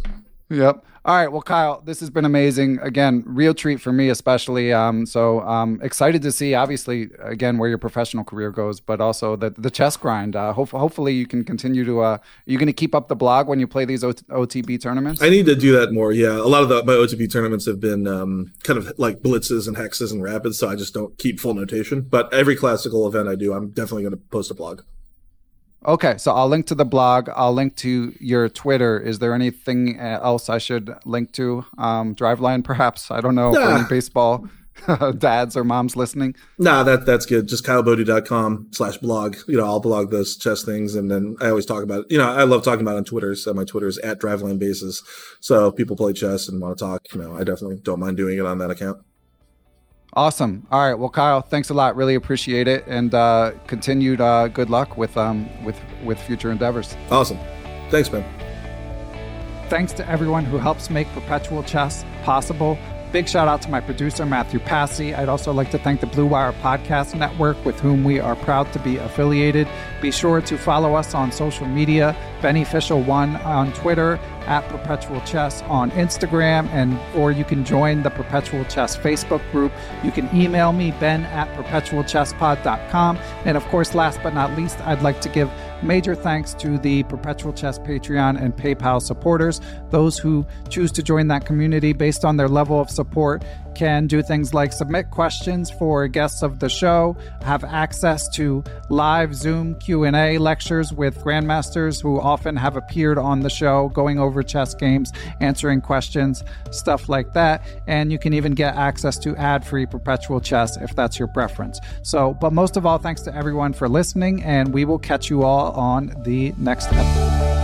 Yep. All right. Well, Kyle, this has been amazing. Again, real treat for me, especially. Um, so um, excited to see, obviously, again, where your professional career goes, but also the the chess grind. Uh, hope, hopefully you can continue to, uh, are you going to keep up the blog when you play these O T B tournaments? I need to do that more. Yeah. A lot of the, my O T B tournaments have been um, kind of like blitzes and hexes and rapids. So I just don't keep full notation, but every classical event I do, I'm definitely going to post a blog. Okay, so I'll link to the blog. I'll link to your Twitter. Is there anything else I should link to? Um, Driveline, perhaps? I don't know nah. for any baseball dads or moms listening. Nah, that that's good. Just kylebodie.com slash blog. You know, I'll blog those chess things, and then I always talk about it. You know, I love talking about it on Twitter. So my Twitter is at Driveline Bases. So if people play chess and want to talk, you know, I definitely don't mind doing it on that account. Awesome. All right. Well, Kyle, thanks a lot. Really appreciate it, and uh, continued uh, good luck with um with with future endeavors. Awesome. Thanks, man. Thanks to everyone who helps make Perpetual Chess possible. Big shout out to my producer, Matthew Passy. I'd also like to thank the Blue Wire Podcast Network, with whom we are proud to be affiliated. Be sure to follow us on social media, Beneficial One on Twitter, at Perpetual Chess on Instagram, and or you can join the Perpetual Chess Facebook group. You can email me, ben at perpetual chess pod dot com. And of course, last but not least, I'd like to give major thanks to the Perpetual Chess Patreon and PayPal supporters. Those who choose to join that community based on their level of support can do things like submit questions for guests of the show, have access to live Zoom Q and A lectures with grandmasters who often have appeared on the show, going over chess games, answering questions, stuff like that. And you can even get access to ad-free Perpetual Chess if that's your preference. So, but most of all, thanks to everyone for listening, and we will catch you all on the next episode.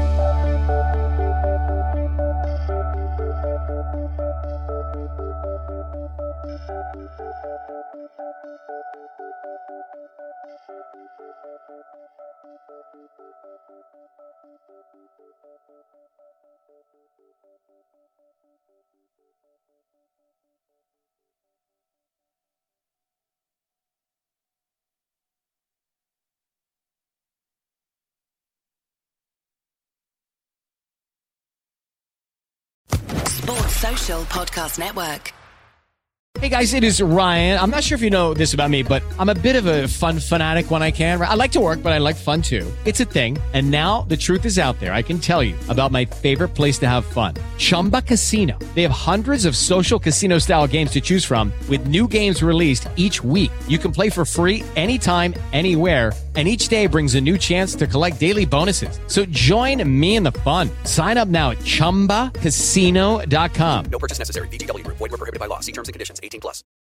Sports Social Podcast Network. Hey guys, it is Ryan. I'm not sure if you know this about me, but I'm a bit of a fun fanatic when I can. I like to work, but I like fun too. It's a thing. And now the truth is out there. I can tell you about my favorite place to have fun. Chumba Casino. They have hundreds of social casino style games to choose from, with new games released each week. You can play for free anytime, anywhere. And each day brings a new chance to collect daily bonuses. So join me in the fun. Sign up now at chumba casino dot com. No purchase necessary. V G W Group. Void where prohibited by law. See terms and conditions. eighteen plus.